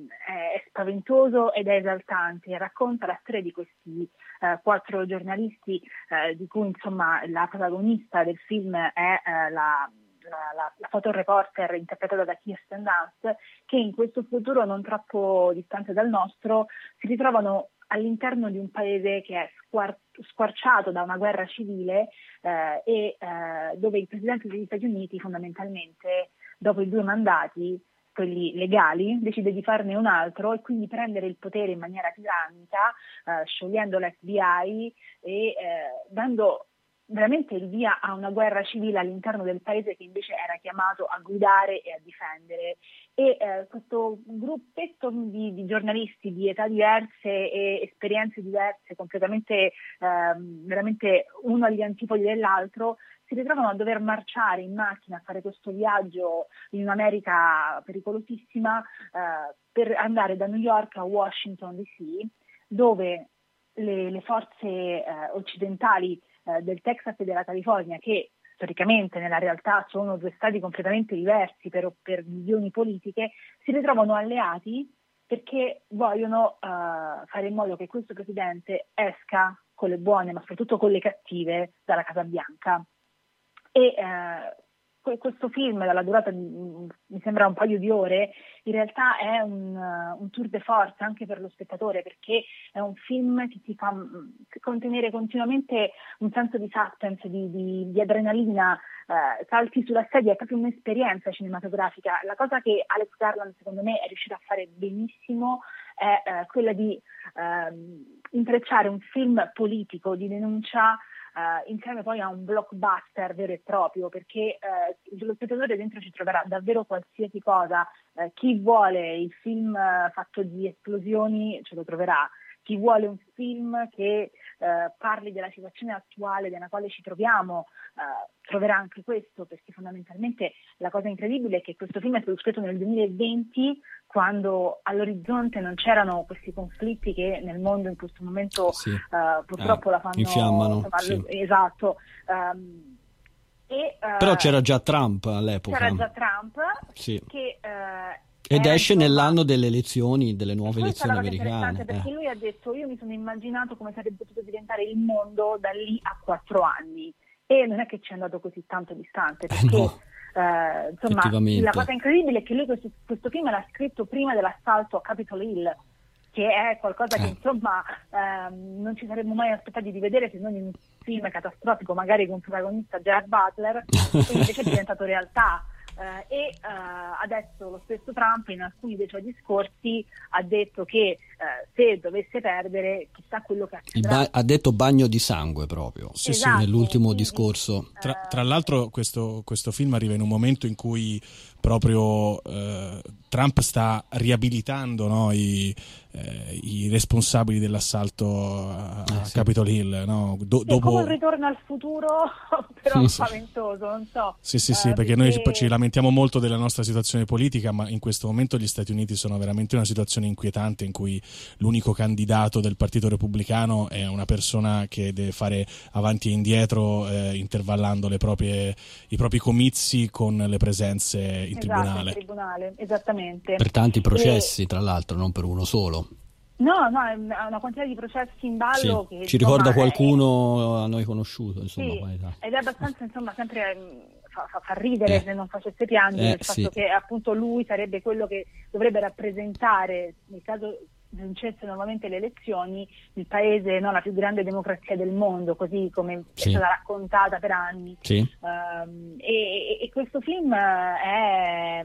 è spaventoso ed è esaltante. Racconta la storia di questi eh, quattro giornalisti, eh, di cui insomma la protagonista del film è eh, la, la, la, la fotoreporter interpretata da Kirsten Dunst, che in questo futuro non troppo distante dal nostro si ritrovano all'interno di un paese che è squar- squarciato da una guerra civile eh, e eh, dove il presidente degli Stati Uniti fondamentalmente dopo i due mandati, quelli legali, decide di farne un altro e quindi prendere il potere in maniera tirannica, eh, sciogliendo l'F B I e eh, dando veramente il via a una guerra civile all'interno del paese che invece era chiamato a guidare e a difendere. E eh, questo gruppetto di, di giornalisti di età diverse e esperienze diverse, completamente eh, veramente uno agli antipodi dell'altro, si ritrovano a dover marciare in macchina, a fare questo viaggio in un'America pericolosissima eh, per andare da New York a Washington D C, dove le, le forze eh, occidentali eh, del Texas e della California, che storicamente nella realtà sono due stati completamente diversi per, per visioni politiche, si ritrovano alleati perché vogliono uh, fare in modo che questo presidente esca con le buone, ma soprattutto con le cattive, dalla Casa Bianca. E uh, questo film, dalla durata mi sembra un paio di ore, in realtà è un, uh, un tour de force anche per lo spettatore, perché è un film che ti fa contenere continuamente un senso di suspense, di, di, di adrenalina, uh, salti sulla sedia, è proprio un'esperienza cinematografica. La cosa che Alex Garland secondo me è riuscito a fare benissimo è uh, quella di uh, intrecciare un film politico di denuncia Uh, insieme poi a un blockbuster vero e proprio, perché uh, lo spettatore dentro ci troverà davvero qualsiasi cosa. Uh, chi vuole il film uh, fatto di esplosioni ce lo troverà, chi vuole un film che eh, parli della situazione attuale nella quale ci troviamo, eh, troverà anche questo, perché fondamentalmente la cosa incredibile è che questo film è stato scritto nel duemilaventi, quando all'orizzonte non c'erano questi conflitti che nel mondo in questo momento sì. uh, purtroppo ah, la fanno infiammano. Insomma, Sì. Esatto. Um, e, uh, Però c'era già Trump all'epoca. C'era già Trump sì. che uh, ed era, esce insomma, nell'anno delle elezioni, delle nuove elezioni cosa americane. Perché eh. lui ha detto: io mi sono immaginato come sarebbe potuto diventare il mondo da lì a quattro anni, e non è che ci è andato così tanto distante, perché eh no. Uh, insomma, la cosa incredibile è che lui questo, questo film l'ha scritto prima dell'assalto a Capitol Hill, che è qualcosa che insomma um, non ci saremmo mai aspettati di vedere, se non in un film catastrofico, magari con un protagonista Gerard Butler, e invece è diventato realtà. Uh, e uh, adesso lo stesso Trump in alcuni dei suoi discorsi ha detto che uh, se dovesse perdere, chissà quello che accadrà. Ba- ha detto bagno di sangue proprio, sì, esatto, sì. nell'ultimo quindi, discorso. Tra, tra l'altro questo, questo film arriva in un momento in cui proprio eh, Trump sta riabilitando, no, i, eh, i responsabili dell'assalto a, eh, a sì. Capitol Hill, no? Do, sì, dopo... come un ritorno al futuro, però sì, spaventoso, non so. Sì, sì, sì, uh, perché, perché noi ci lamentiamo molto della nostra situazione politica, ma in questo momento gli Stati Uniti sono veramente in una situazione inquietante, in cui l'unico candidato del Partito Repubblicano è una persona che deve fare avanti e indietro, eh, intervallando le proprie, i propri comizi con le presenze in esatto, tribunale. In tribunale, esattamente. Per tanti processi, e... tra l'altro, non per uno solo. No, no, è una quantità di processi in ballo sì. che ci insomma, ricorda qualcuno è... a noi conosciuto, insomma. Sì, poi, ed è abbastanza, insomma, sempre fa, fa, fa ridere eh. se non facesse piangere, eh, il fatto sì. che appunto lui sarebbe quello che dovrebbe rappresentare, nel caso vincesse nuovamente le elezioni, il paese, no, la più grande democrazia del mondo, così come sì. è stata raccontata per anni. Sì. Um, e, e questo film è...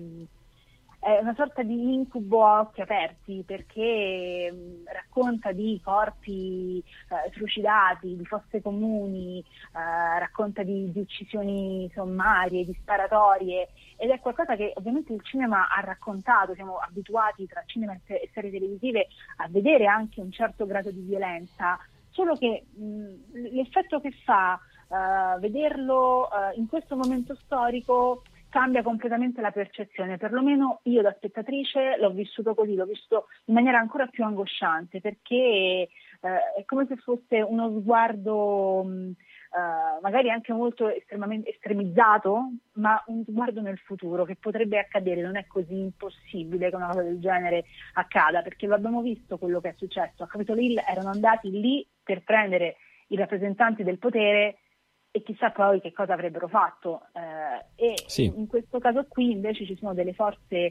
è una sorta di incubo a occhi aperti, perché mh, racconta di corpi eh, trucidati, di fosse comuni, eh, racconta di, di uccisioni sommarie, di sparatorie, ed è qualcosa che ovviamente il cinema ha raccontato. Siamo abituati tra cinema e serie televisive a vedere anche un certo grado di violenza, solo che mh, l'effetto che fa uh, vederlo uh, in questo momento storico cambia completamente la percezione. Perlomeno io da spettatrice l'ho vissuto così, l'ho visto in maniera ancora più angosciante, perché eh, è come se fosse uno sguardo mh, eh, magari anche molto estremamente estremizzato, ma un sguardo nel futuro che potrebbe accadere. Non è così impossibile che una cosa del genere accada, perché lo abbiamo visto quello che è successo. A Capitol Hill erano andati lì per prendere i rappresentanti del potere, e chissà poi che cosa avrebbero fatto. Eh, e sì. in questo caso qui invece ci sono delle forze eh,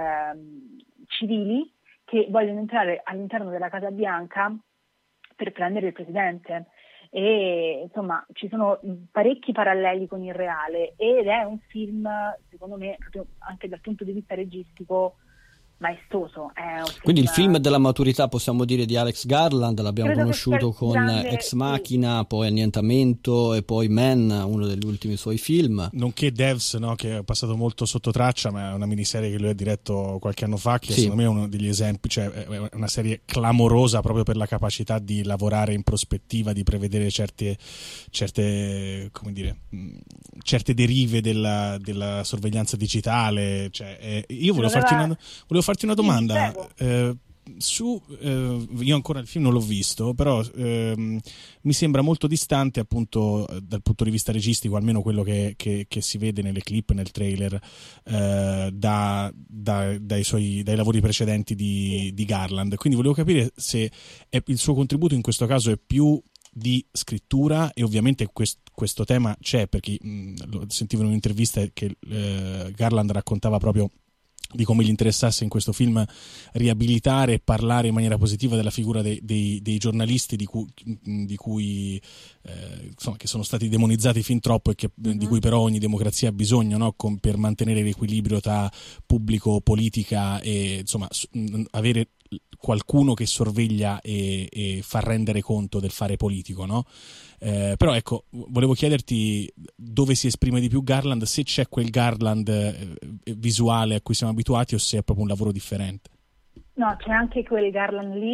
civili che vogliono entrare all'interno della Casa Bianca per prendere il presidente, e insomma ci sono parecchi paralleli con il reale, ed è un film, secondo me, proprio anche dal punto di vista registico, maestoso. È un film... Quindi il film della maturità, possiamo dire, di Alex Garland, l'abbiamo Credo conosciuto con grande, Ex sì. Machina, poi Annientamento e poi Man, uno degli ultimi suoi film. Nonché Devs, no, che è passato molto sotto traccia, ma è una miniserie che lui ha diretto qualche anno fa, che sì. secondo me è uno degli esempi, cioè è una serie clamorosa proprio per la capacità di lavorare in prospettiva, di prevedere certe, certe come dire, certe derive della, della sorveglianza digitale. Cioè, eh, io volevo farti una, volevo farti una domanda. Eh, su eh, io ancora il film non l'ho visto, però ehm, mi sembra molto distante, appunto, dal punto di vista registico, almeno quello che, che, che si vede nelle clip, nel trailer, eh, da, da, dai suoi dai lavori precedenti di, di Garland. Quindi volevo capire se è, il suo contributo in questo caso è più di scrittura, e ovviamente quest, questo tema c'è, perché mh, lo sentivo in un'intervista che eh, Garland raccontava proprio di come gli interessasse in questo film riabilitare e parlare in maniera positiva della figura dei, dei, dei giornalisti di cui, di cui eh, insomma, che sono stati demonizzati fin troppo, e che, mm-hmm. di cui però ogni democrazia ha bisogno, no? Con, per mantenere l'equilibrio tra pubblico, politica, e insomma avere qualcuno che sorveglia e, e fa rendere conto del fare politico, no? Eh, però ecco, volevo chiederti dove si esprime di più Garland, se c'è quel Garland eh, visuale a cui siamo abituati, o se è proprio un lavoro differente. No, c'è anche quel Garland lì,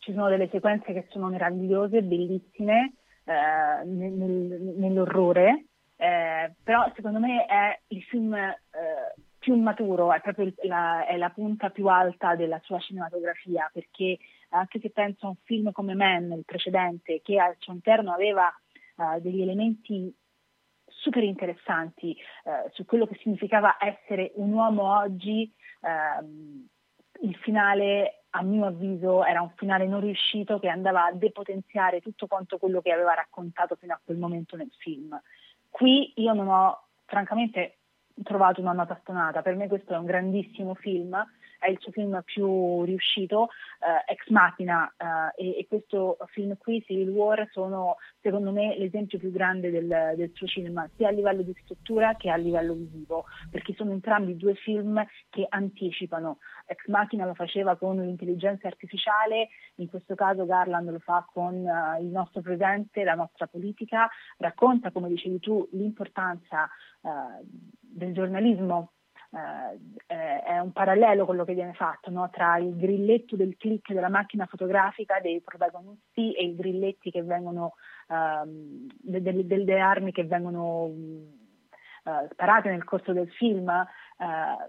ci sono delle sequenze che sono meravigliose, bellissime, eh, nel, nel, nell'orrore, eh, però secondo me è il film eh, più maturo, è proprio il, la, è la punta più alta della sua cinematografia, perché anche se penso a un film come Man, il precedente, che al suo interno aveva uh, degli elementi super interessanti uh, su quello che significava essere un uomo oggi, uh, il finale, a mio avviso, era un finale non riuscito che andava a depotenziare tutto quanto quello che aveva raccontato fino a quel momento nel film. Qui io non ho, francamente, trovato una nota stonata. Per me questo è un grandissimo film, è il suo film più riuscito, eh, Ex Machina eh, e, e questo film qui, Civil War, sono secondo me l'esempio più grande del, del suo cinema, sia a livello di scrittura che a livello visivo, perché sono entrambi due film che anticipano. Ex Machina lo faceva con l'intelligenza artificiale, in questo caso Garland lo fa con uh, il nostro presente, la nostra politica, racconta, come dicevi tu, l'importanza uh, del giornalismo. Uh, eh, è un parallelo quello che viene fatto, no? Tra il grilletto del click della macchina fotografica dei protagonisti e i grilletti che vengono uh, delle, delle armi che vengono uh, sparate nel corso del film. Uh,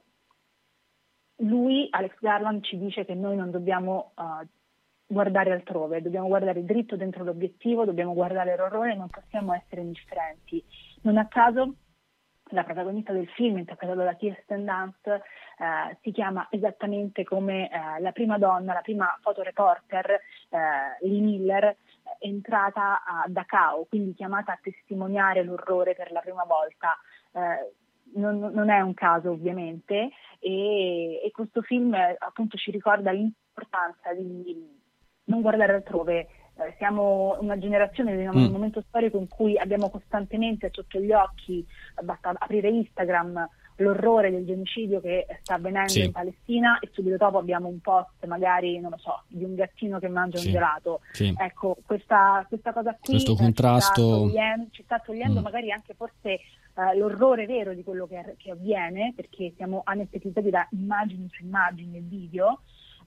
lui, Alex Garland, ci dice che noi non dobbiamo uh, guardare altrove, dobbiamo guardare dritto dentro l'obiettivo, dobbiamo guardare l'orrore, non possiamo essere indifferenti. Non a caso la protagonista del film, interpretata da Kirsten Dunst, eh, si chiama esattamente come eh, la prima donna, la prima fotoreporter, eh, Lee Miller, entrata a Dachau, quindi chiamata a testimoniare l'orrore per la prima volta. Eh, non, non è un caso, ovviamente, e, e questo film eh, appunto ci ricorda l'importanza di non guardare altrove. Eh, siamo una generazione, diciamo, mm. un momento storico in cui abbiamo costantemente sotto gli occhi, basta aprire Instagram, l'orrore del genocidio che sta avvenendo sì. in Palestina, e subito dopo abbiamo un post magari, non lo so, di un gattino che mangia sì. un gelato. Sì. Ecco, questa, questa cosa qui questo eh, contrasto ci sta togliendo, ci sta togliendo mm. magari anche forse uh, l'orrore vero di quello che, che avviene, perché siamo anestetizzati da immagini su immagini e video.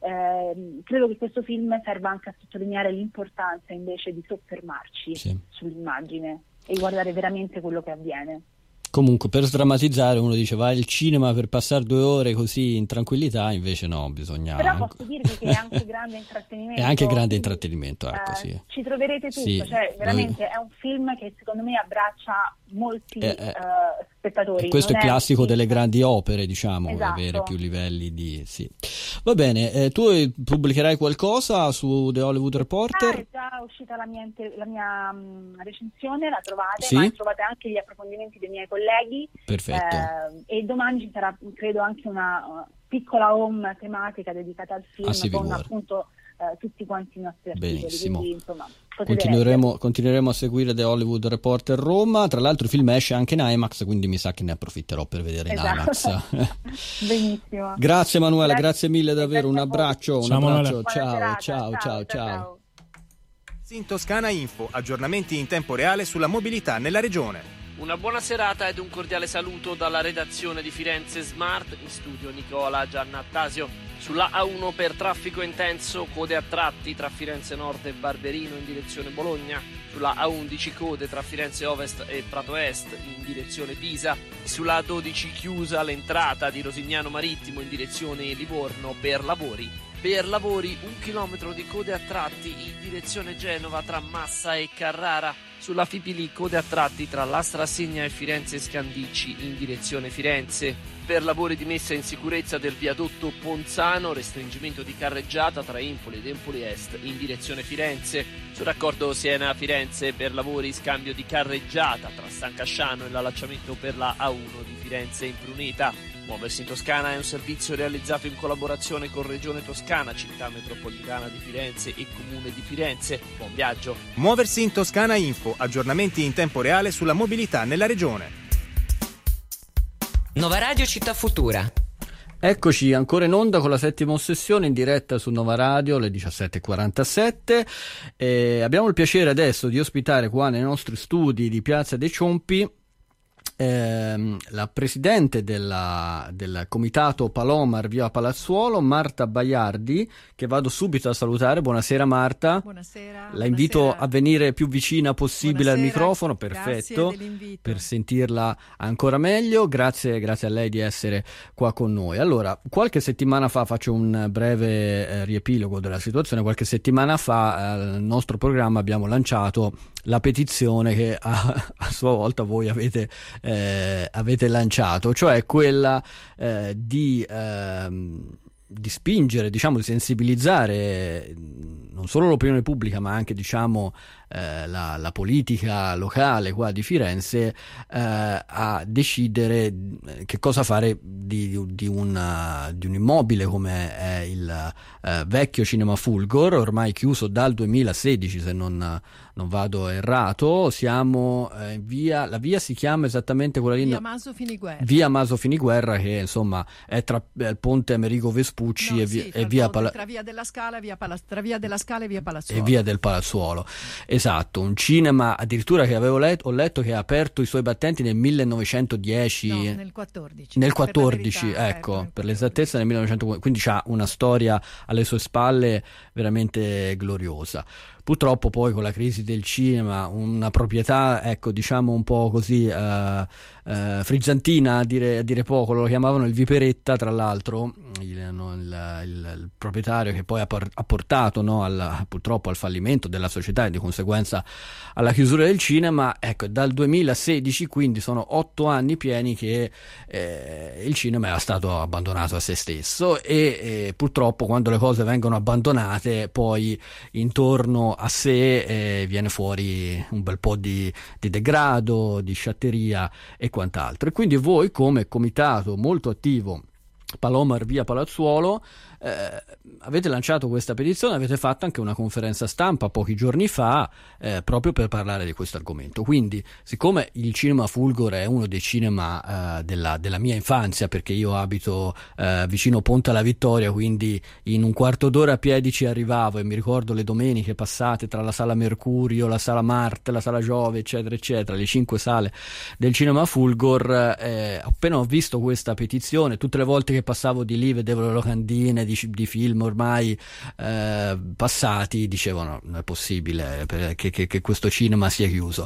Eh, credo che questo film serva anche a sottolineare l'importanza invece di soffermarci sì. sull'immagine e guardare veramente quello che avviene. Comunque, per sdrammatizzare, uno dice vai al cinema per passare due ore così in tranquillità, invece no, bisogna... Però posso dirvi che è anche grande intrattenimento. È anche grande intrattenimento, ecco, eh, sì. Ci troverete tutto, sì. cioè veramente è un film che secondo me abbraccia molti eh, eh, uh, spettatori. E questo non è il classico è delle grandi opere, diciamo, esatto. avere più livelli di... Sì. Va bene, eh, tu pubblicherai qualcosa su The Hollywood Reporter? Ah, è già uscita la mia, la mia um, recensione, la trovate, sì? ma trovate anche gli approfondimenti dei miei colleghi. Perfetto. Eh, e domani ci sarà, credo, anche una uh, piccola home tematica dedicata al film, ah, con appunto uh, tutti quanti i nostri articoli. Benissimo. Quindi, insomma, continueremo, continueremo a seguire The Hollywood Reporter Roma. Tra l'altro il film esce anche in IMAX, quindi mi sa che ne approfitterò per vedere esatto. in IMAX. Benissimo. Grazie Manuela, grazie, grazie mille davvero, un abbraccio, ciao, un abbraccio. Ciao, ciao, ciao, ciao, ciao, ciao. ciao. In Toscana Info, aggiornamenti in tempo reale sulla mobilità nella regione. Una buona serata ed un cordiale saluto dalla redazione di Firenze Smart, in studio Nicola Giannattasio. Sulla A uno per traffico intenso, code a tratti tra Firenze Nord e Barberino in direzione Bologna. Sulla A undici code tra Firenze Ovest e Prato Est in direzione Pisa. Sulla A dodici chiusa l'entrata di Rosignano Marittimo in direzione Livorno per lavori. Per lavori un chilometro di code a tratti in direzione Genova tra Massa e Carrara. Sulla Fipili code a tratti tra Lastra Segna e Firenze Scandicci in direzione Firenze. Per lavori di messa in sicurezza del viadotto Ponzano, restringimento di carreggiata tra Empoli ed Empoli Est in direzione Firenze. Sul raccordo Siena-Firenze per lavori scambio di carreggiata tra San Casciano e l'allacciamento per la A uno di Firenze in Pruneta. Muoversi in Toscana è un servizio realizzato in collaborazione con Regione Toscana, Città Metropolitana di Firenze e Comune di Firenze. Buon viaggio. Muoversi in Toscana Info, aggiornamenti in tempo reale sulla mobilità nella regione. Nova Radio Città Futura. Eccoci ancora in onda con la settima ossessione in diretta su Nova Radio alle diciassette e quarantasette. Eh, abbiamo il piacere adesso di ospitare qua nei nostri studi di Piazza dei Ciompi ehm, la presidente della, del comitato Palomar via Palazzuolo, Marta Baiardi, che vado subito a salutare. Buonasera Marta. Buonasera. La invito buonasera. a venire più vicina possibile Buonasera, al microfono, perfetto, per sentirla ancora meglio. Grazie, grazie a lei di essere qua con noi. Allora, qualche settimana fa, faccio un breve eh, riepilogo della situazione, qualche settimana fa eh, al nostro programma abbiamo lanciato la petizione che a, a sua volta voi avete, eh, avete lanciato, cioè quella eh, di, eh, di spingere, diciamo, di sensibilizzare non solo l'opinione pubblica ma anche, diciamo, eh, la, la politica locale qua di Firenze eh, a decidere che cosa fare di, di, una, di un immobile come è il eh, vecchio Cinema Fulgor, ormai chiuso dal duemilasedici se non, non vado errato. Siamo eh, in via, la via si chiama esattamente quella lì, via Maso Finiguerra, via Maso Finiguerra, che insomma è tra il ponte Amerigo Vespucci no, e via, sì, e via ponte, Pala- tra via della Scala, via Pala- tra via della Scala e via Palazzuolo e via del Palazzuolo. Esatto, un cinema addirittura che avevo letto, ho letto che ha aperto i suoi battenti nel millenovecentodieci, no, nel quattordici, nel quattordici, per verità, ecco, eh, per l'esattezza nel millenovecentoquaranta, quindi c'ha una storia alle sue spalle veramente gloriosa. Purtroppo poi con la crisi del cinema, una proprietà, ecco, diciamo un po' così uh, uh, frizzantina a dire, a dire poco, lo chiamavano il Viperetta, tra l'altro, il, no, il, il, il proprietario che poi ha, por- ha portato, no, al, purtroppo al fallimento della società e di conseguenza alla chiusura del cinema. Ecco, dal duemilasedici, quindi sono otto anni pieni che eh, il cinema era stato abbandonato a se stesso e eh, purtroppo quando le cose vengono abbandonate poi intorno a sé eh, viene fuori un bel po' di, di degrado, di sciatteria e quant'altro. E quindi voi, come comitato molto attivo Palomar via Palazzuolo, eh, avete lanciato questa petizione, avete fatto anche una conferenza stampa pochi giorni fa eh, proprio per parlare di questo argomento. Quindi, siccome il Cinema Fulgor è uno dei cinema eh, della, della mia infanzia, perché io abito eh, vicino Ponte alla Vittoria, quindi in un quarto d'ora a piedi ci arrivavo, e mi ricordo le domeniche passate tra la sala Mercurio, la sala Marte, la sala Giove, eccetera eccetera, le cinque sale del Cinema Fulgor. Eh, appena ho visto questa petizione, tutte le volte che passavo di lì vedevo le locandine di, di film ormai eh, passati, dicevo no, non è possibile che, che, che questo cinema sia chiuso,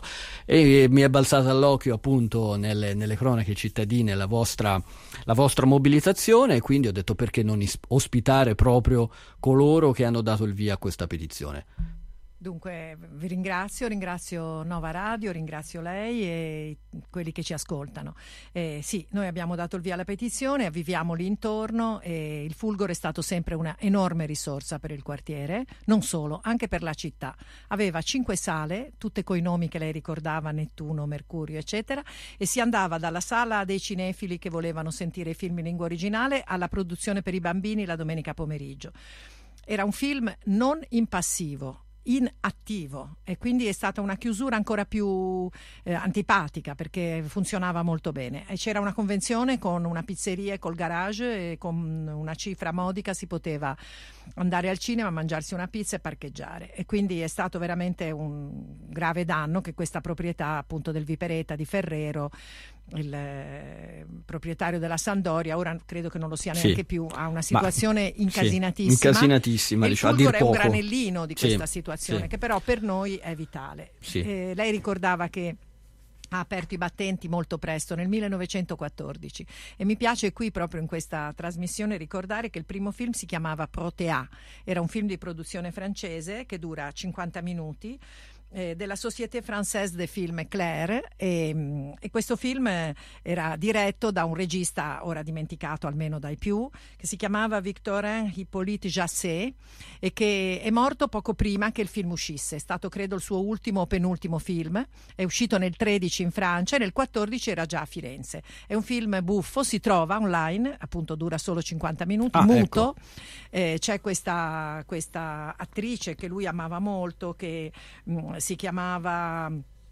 e mi è balzata all'occhio appunto nelle, nelle cronache cittadine la vostra, la vostra mobilitazione, e quindi ho detto perché non is- ospitare proprio coloro che hanno dato il via a questa petizione. Dunque vi ringrazio, ringrazio Nova Radio, ringrazio lei e quelli che ci ascoltano. Eh, sì, noi abbiamo dato il via alla petizione, viviamo lì intorno e il Fulgor è stato sempre una enorme risorsa per il quartiere, non solo, anche per la città. Aveva cinque sale, tutte coi nomi che lei ricordava, Nettuno, Mercurio, eccetera, e si andava dalla sala dei cinefili che volevano sentire i film in lingua originale alla produzione per i bambini la domenica pomeriggio. Era un film non in passivo, in attivo, e quindi è stata una chiusura ancora più eh, antipatica, perché funzionava molto bene e c'era una convenzione con una pizzeria e col garage, e con una cifra modica si poteva andare al cinema, mangiarsi una pizza e parcheggiare, e quindi è stato veramente un grave danno che questa proprietà appunto del Viperetta di Ferrero, il eh, proprietario della Sandoria, ora credo che non lo sia neanche sì. più, ha una situazione Ma, incasinatissima, sì, incasinatissima, e diciamo, il Fulgor a dir poco. è un granellino di questa sì, situazione sì. che però per noi è vitale. Sì. Eh, lei ricordava che ha aperto i battenti molto presto, nel millenovecentoquattordici, e mi piace qui proprio in questa trasmissione ricordare che il primo film si chiamava Protea, era un film di produzione francese che dura cinquanta minuti, eh, della Société Française des Films Claire, e, e questo film era diretto da un regista ora dimenticato almeno dai più, che si chiamava Victorin Hippolyte Jasset, e che è morto poco prima che il film uscisse. È stato credo il suo ultimo o penultimo film, è uscito nel tredici in Francia e nel quattordici era già a Firenze. È un film buffo, si trova online, appunto dura solo cinquanta minuti, ah, muto. Ecco. Eh, c'è questa, questa attrice che lui amava molto, che mh, si chiamava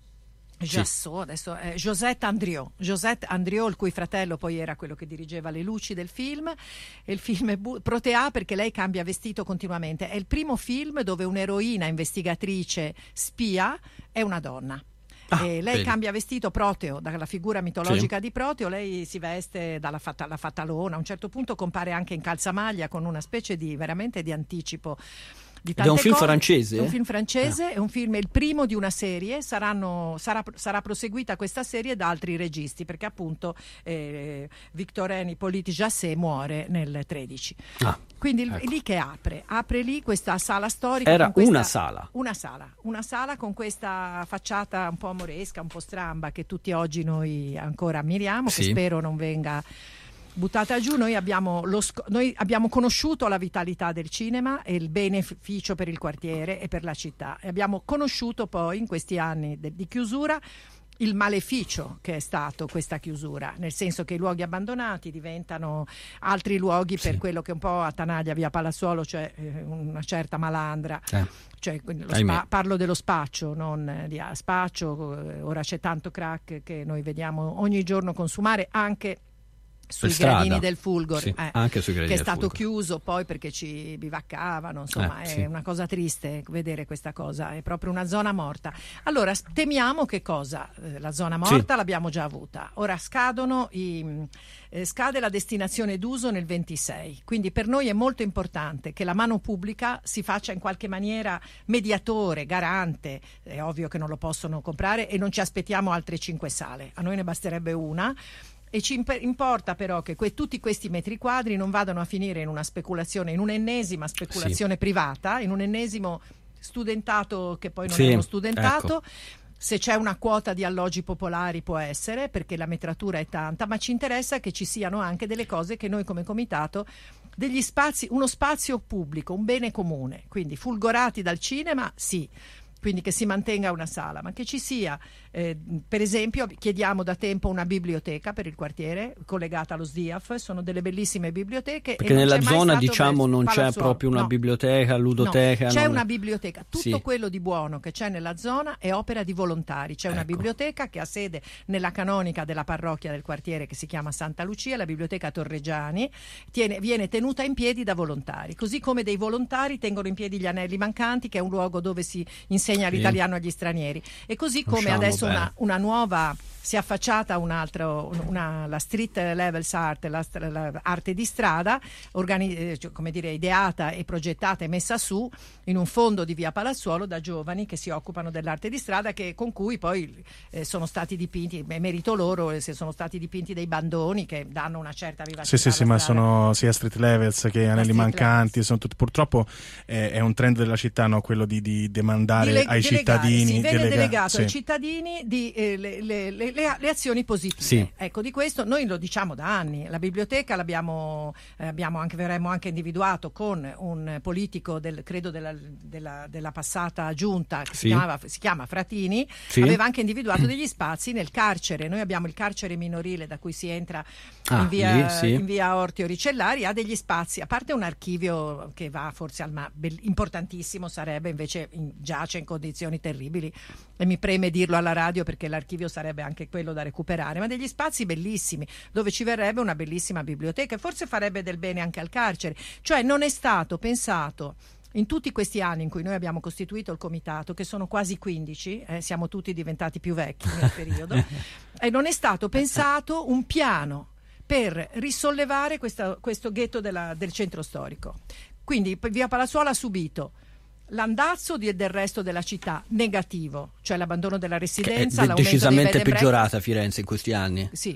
Jassot, sì. adesso è Josette Andriot, Josette Andriot, il cui fratello poi era quello che dirigeva le luci del film. E il film è bu- Protea, perché lei cambia vestito continuamente. È il primo film dove un'eroina investigatrice spia è una donna. Ah, e lei vedi. cambia vestito, Proteo, dalla figura mitologica Sì. di Proteo, lei si veste dalla fata, la fatalona, a un certo punto compare anche in calzamaglia con una specie di veramente di anticipo. Di Ed è un film cose. francese? È un film francese, Ah. è un film, è il primo di una serie, saranno, sarà, sarà proseguita questa serie da altri registi, perché appunto eh, Victorien Hippolyte Jasset muore nel tredici. Ah, Quindi il- ecco. lì che apre? Apre lì questa sala storica. Era con questa- una sala. Una sala, una sala con questa facciata un po' moresca, un po' stramba, che tutti oggi noi ancora ammiriamo, Sì. che spero non venga buttata giù. Noi abbiamo, lo sc- noi abbiamo conosciuto la vitalità del cinema e il beneficio per il quartiere e per la città, e abbiamo conosciuto poi in questi anni de- di chiusura il maleficio che è stato questa chiusura, nel senso che i luoghi abbandonati diventano altri luoghi per Sì. quello che un po' attanaglia via Palazzolo, cioè eh, una certa malandra. Eh. Cioè, quindi lo Ahimè. spa- parlo dello spaccio, non eh, di ah, spaccio, eh, ora c'è tanto crack che noi vediamo ogni giorno consumare anche sui strada. gradini del Fulgor, Sì, eh, anche sui gradini che è del stato Fulgor. chiuso poi perché ci bivaccavano, insomma Eh, è sì. una cosa triste vedere questa cosa, è proprio una zona morta. Allora s- temiamo che cosa? Eh, la zona morta Sì. l'abbiamo già avuta, ora scadono i, eh, scade la destinazione d'uso nel ventisei, quindi per noi è molto importante che la mano pubblica si faccia in qualche maniera mediatore, garante. È ovvio che non lo possono comprare e non ci aspettiamo altre cinque sale, a noi ne basterebbe una. E ci imp- importa però che que- tutti questi metri quadri non vadano a finire in una speculazione, in un'ennesima speculazione Sì. privata, in un ennesimo studentato che poi non Sì, è uno studentato. ecco. Se c'è una quota di alloggi popolari può essere, perché la metratura è tanta, ma ci interessa che ci siano anche delle cose che noi come comitato, degli spazi, uno spazio pubblico, un bene comune, quindi folgorati dal cinema, sì. Quindi che si mantenga una sala, ma che ci sia, eh, per esempio chiediamo da tempo una biblioteca per il quartiere collegata allo S D I A F, sono delle bellissime biblioteche. Perché e non nella c'è mai zona, stato diciamo, non c'è Palazzuolo. proprio una No. biblioteca, ludoteca. No, c'è non- una biblioteca, tutto Sì. quello di buono che c'è nella zona è opera di volontari. C'è una Ecco. biblioteca che ha sede nella canonica della parrocchia del quartiere che si chiama Santa Lucia, la biblioteca Torreggiani, tiene- viene tenuta in piedi da volontari, così come dei volontari tengono in piedi gli Anelli Mancanti, che è un luogo dove si insegna Sì. l'italiano agli stranieri, e così come Conosciamo adesso bene. una, una nuova si è affacciata un altro, una, la street levels art, la, stra- la arte di strada, organi- eh, cioè, come dire, ideata e progettata e messa su in un fondo di via Palazzuolo da giovani che si occupano dell'arte di strada, che, con cui poi eh, sono stati dipinti, è merito loro, eh, se sono stati dipinti dei bandoni che danno una certa vivacità. Sì, sì, sì, alla ma strada. sono sia street levels che anelli street mancanti, sono tutti, purtroppo eh, è un trend della città, no? Quello di, di demandare Di leg- ai delegare, cittadini, sì, viene delega- delegato sì. ai cittadini di, eh, le, le- le- le- le azioni positive. Sì. Ecco, di questo noi lo diciamo da anni. La biblioteca l'abbiamo eh, abbiamo anche, verremo anche individuato con un politico del, credo della, della, della passata giunta che Sì. si, chiamava, si chiama Fratini, Sì. aveva anche individuato degli spazi nel carcere. Noi abbiamo il carcere minorile da cui si entra Ah, in, via, lì, sì. in via Ortio Ricellari, ha degli spazi, a parte un archivio che va forse al ma- bell- importantissimo sarebbe, invece in- giace in condizioni terribili e mi preme dirlo alla radio perché l'archivio sarebbe anche quello da recuperare, ma degli spazi bellissimi dove ci verrebbe una bellissima biblioteca e forse farebbe del bene anche al carcere. Cioè non è stato pensato in tutti questi anni in cui noi abbiamo costituito il comitato, che sono quasi quindici, eh, siamo tutti diventati più vecchi nel periodo, e non è stato pensato un piano per risollevare questa- questo ghetto della- del centro storico. Quindi p- via Palazzuolo ha subito l'andazzo di- del resto della città negativo, cioè l'abbandono della Che è residenza, de- l'aumento dei decisamente bed and peggiorata breakfast. Firenze in questi anni. Sì.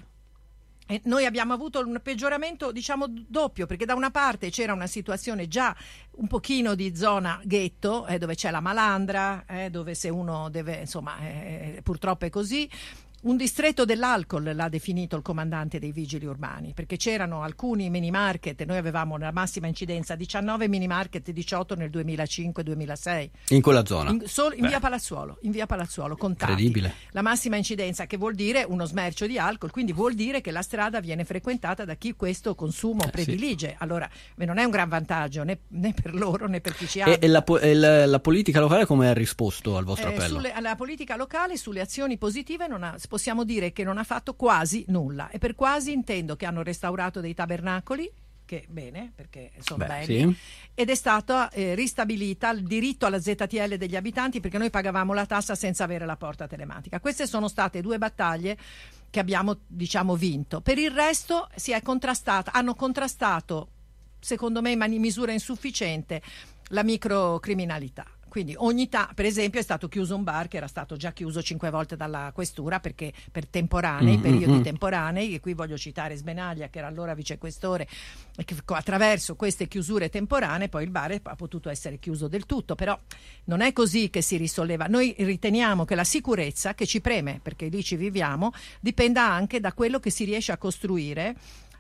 E noi abbiamo avuto un peggioramento, diciamo, doppio, perché da una parte c'era una situazione già un pochino di zona ghetto, eh, dove c'è la malandra, eh, dove se uno deve, insomma, eh, purtroppo è così. Un distretto dell'alcol l'ha definito il comandante dei vigili urbani, perché c'erano alcuni mini market, noi avevamo la massima incidenza diciannove mini market, diciotto nel duemilacinque duemilasei. In quella zona. In, solo, in Beh. via Palazzuolo, in via Palazzuolo, contati. Incredibile. La massima incidenza, che vuol dire uno smercio di alcol, quindi vuol dire che la strada viene frequentata da chi questo consumo Eh, predilige. sì. Allora, beh, non è un gran vantaggio né, né per loro né per chi ci ha. E, e la, po- e la- la politica locale come ha risposto al vostro Eh, appello? sulle, alla politica locale, sulle azioni positive, non ha, possiamo dire che non ha fatto quasi nulla. E per quasi intendo che hanno restaurato dei tabernacoli che bene, perché sono Beh, belli, sì. ed è stata eh, ristabilita il diritto alla Z T L degli abitanti, perché noi pagavamo la tassa senza avere la porta telematica. Queste sono state due battaglie che abbiamo, diciamo, vinto. Per il resto si è contrastata, hanno contrastato, secondo me in misura insufficiente, la microcriminalità. Quindi ogni ta- per esempio è stato chiuso un bar che era stato già chiuso cinque volte dalla questura perché per temporanei, Mm, periodi mm, mm. temporanei, e qui voglio citare Sbenaglia che era allora vicequestore, e che attraverso queste chiusure temporanee poi il bar ha potuto essere chiuso del tutto. Però non è così che si risolleva. Noi riteniamo che la sicurezza, che ci preme perché lì ci viviamo, dipenda anche da quello che si riesce a costruire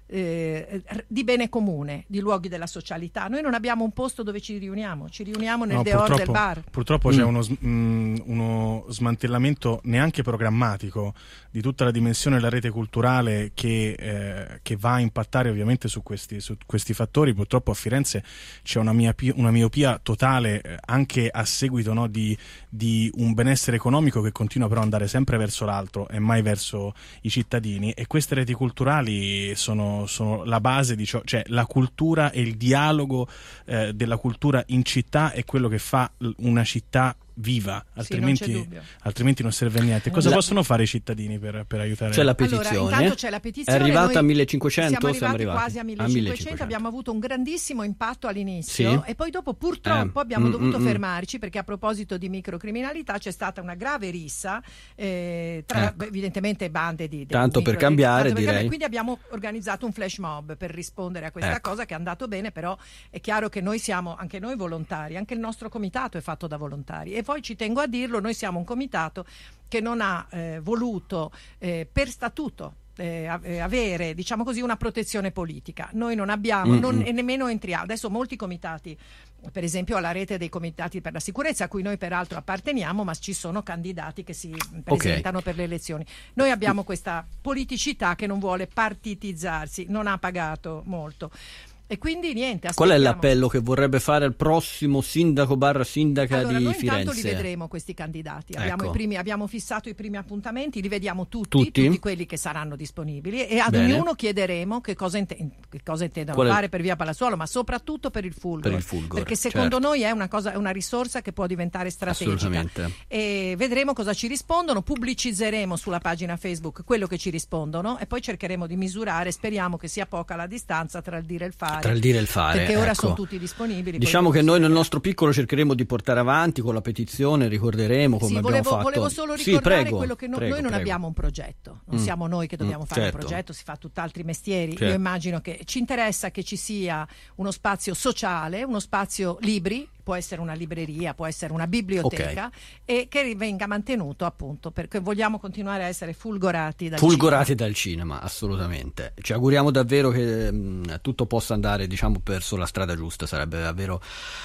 Eh, di bene comune, di luoghi della socialità. Noi non abbiamo un posto dove ci riuniamo, ci riuniamo nel No, dehors del purtroppo, bar. purtroppo Mm. c'è uno, s- mm, uno smantellamento neanche programmatico di tutta la dimensione della rete culturale che, eh, che va a impattare ovviamente su questi, su questi fattori. Purtroppo a Firenze c'è una, miopia, una miopia totale, eh, anche a seguito, no, di, di un benessere economico che continua però ad andare sempre verso l'altro e mai verso i cittadini, e queste reti culturali sono sono la base di ciò, cioè la cultura e il dialogo eh, della cultura in città è quello che fa l- una città viva, altrimenti, sì, non c'è dubbio. altrimenti non serve a niente. Cosa La- possono fare i cittadini per, per aiutare? C'è la Allora, petizione. intanto c'è la petizione, È arrivata noi a millecinquecento, siamo siamo arrivati arrivati quasi a a millecinquecento, millecinquecento. abbiamo avuto un grandissimo impatto all'inizio Sì. e poi dopo purtroppo Eh, abbiamo mm, dovuto mm, mm. fermarci perché a proposito di microcriminalità c'è stata una grave rissa eh, tra Ecco. evidentemente bande di, di Tanto per micro- cambiare, tanto per direi. cambiare. Quindi abbiamo organizzato un flash mob per rispondere a questa Ecco. cosa, che è andato bene, però è chiaro che noi siamo anche noi volontari, anche il nostro comitato è fatto da volontari, e poi ci tengo a dirlo, noi siamo un comitato che non ha eh, voluto eh, per statuto eh, avere, diciamo così, una protezione politica. Noi non abbiamo, Mm, non, mm. e nemmeno entriamo. Adesso molti comitati, per esempio alla rete dei comitati per la sicurezza, a cui noi peraltro apparteniamo, ma ci sono candidati che si presentano per le elezioni. Noi abbiamo questa politicità che non vuole partitizzarsi, non ha pagato molto. E quindi niente, Qual è aspettiamo. l'appello che vorrebbe fare il prossimo sindaco barra sindaca Allora, di noi Firenze? intanto li vedremo questi candidati. Abbiamo, Ecco. i primi, abbiamo fissato i primi appuntamenti, li vediamo tutti, Tutti? tutti quelli che saranno disponibili, e ad Bene. ognuno chiederemo che cosa, inte- che cosa intendono Qual è- fare per Via Palazzuolo, ma soprattutto per il Fulgor. Per il Fulgor, perché secondo certo. noi è una, cosa, è una risorsa che può diventare strategica. Assolutamente. E vedremo cosa ci rispondono, pubblicizzeremo sulla pagina Facebook quello che ci rispondono e poi cercheremo di misurare, speriamo che sia poca la distanza tra il dire e il fare. Tra il dire e il fare. Perché ora ecco. sono tutti disponibili. Diciamo poi che noi nel nostro piccolo cercheremo di portare avanti con la petizione, ricorderemo come Sì, abbiamo volevo, fatto. volevo solo Sì, ricordare prego, quello che no- prego, noi non prego. abbiamo un progetto, non Mm. siamo noi che dobbiamo Mm, fare certo. un progetto, si fa tutt'altri mestieri. Certo. Io immagino che ci interessa che ci sia uno spazio sociale, uno spazio libri, può essere una libreria, può essere una biblioteca, e che venga mantenuto, appunto, perché vogliamo continuare a essere fulgorati dal Fulgorati dal cinema, assolutamente. Ci auguriamo davvero che mh, tutto possa andare, diciamo, verso la strada giusta. Sarebbe davvero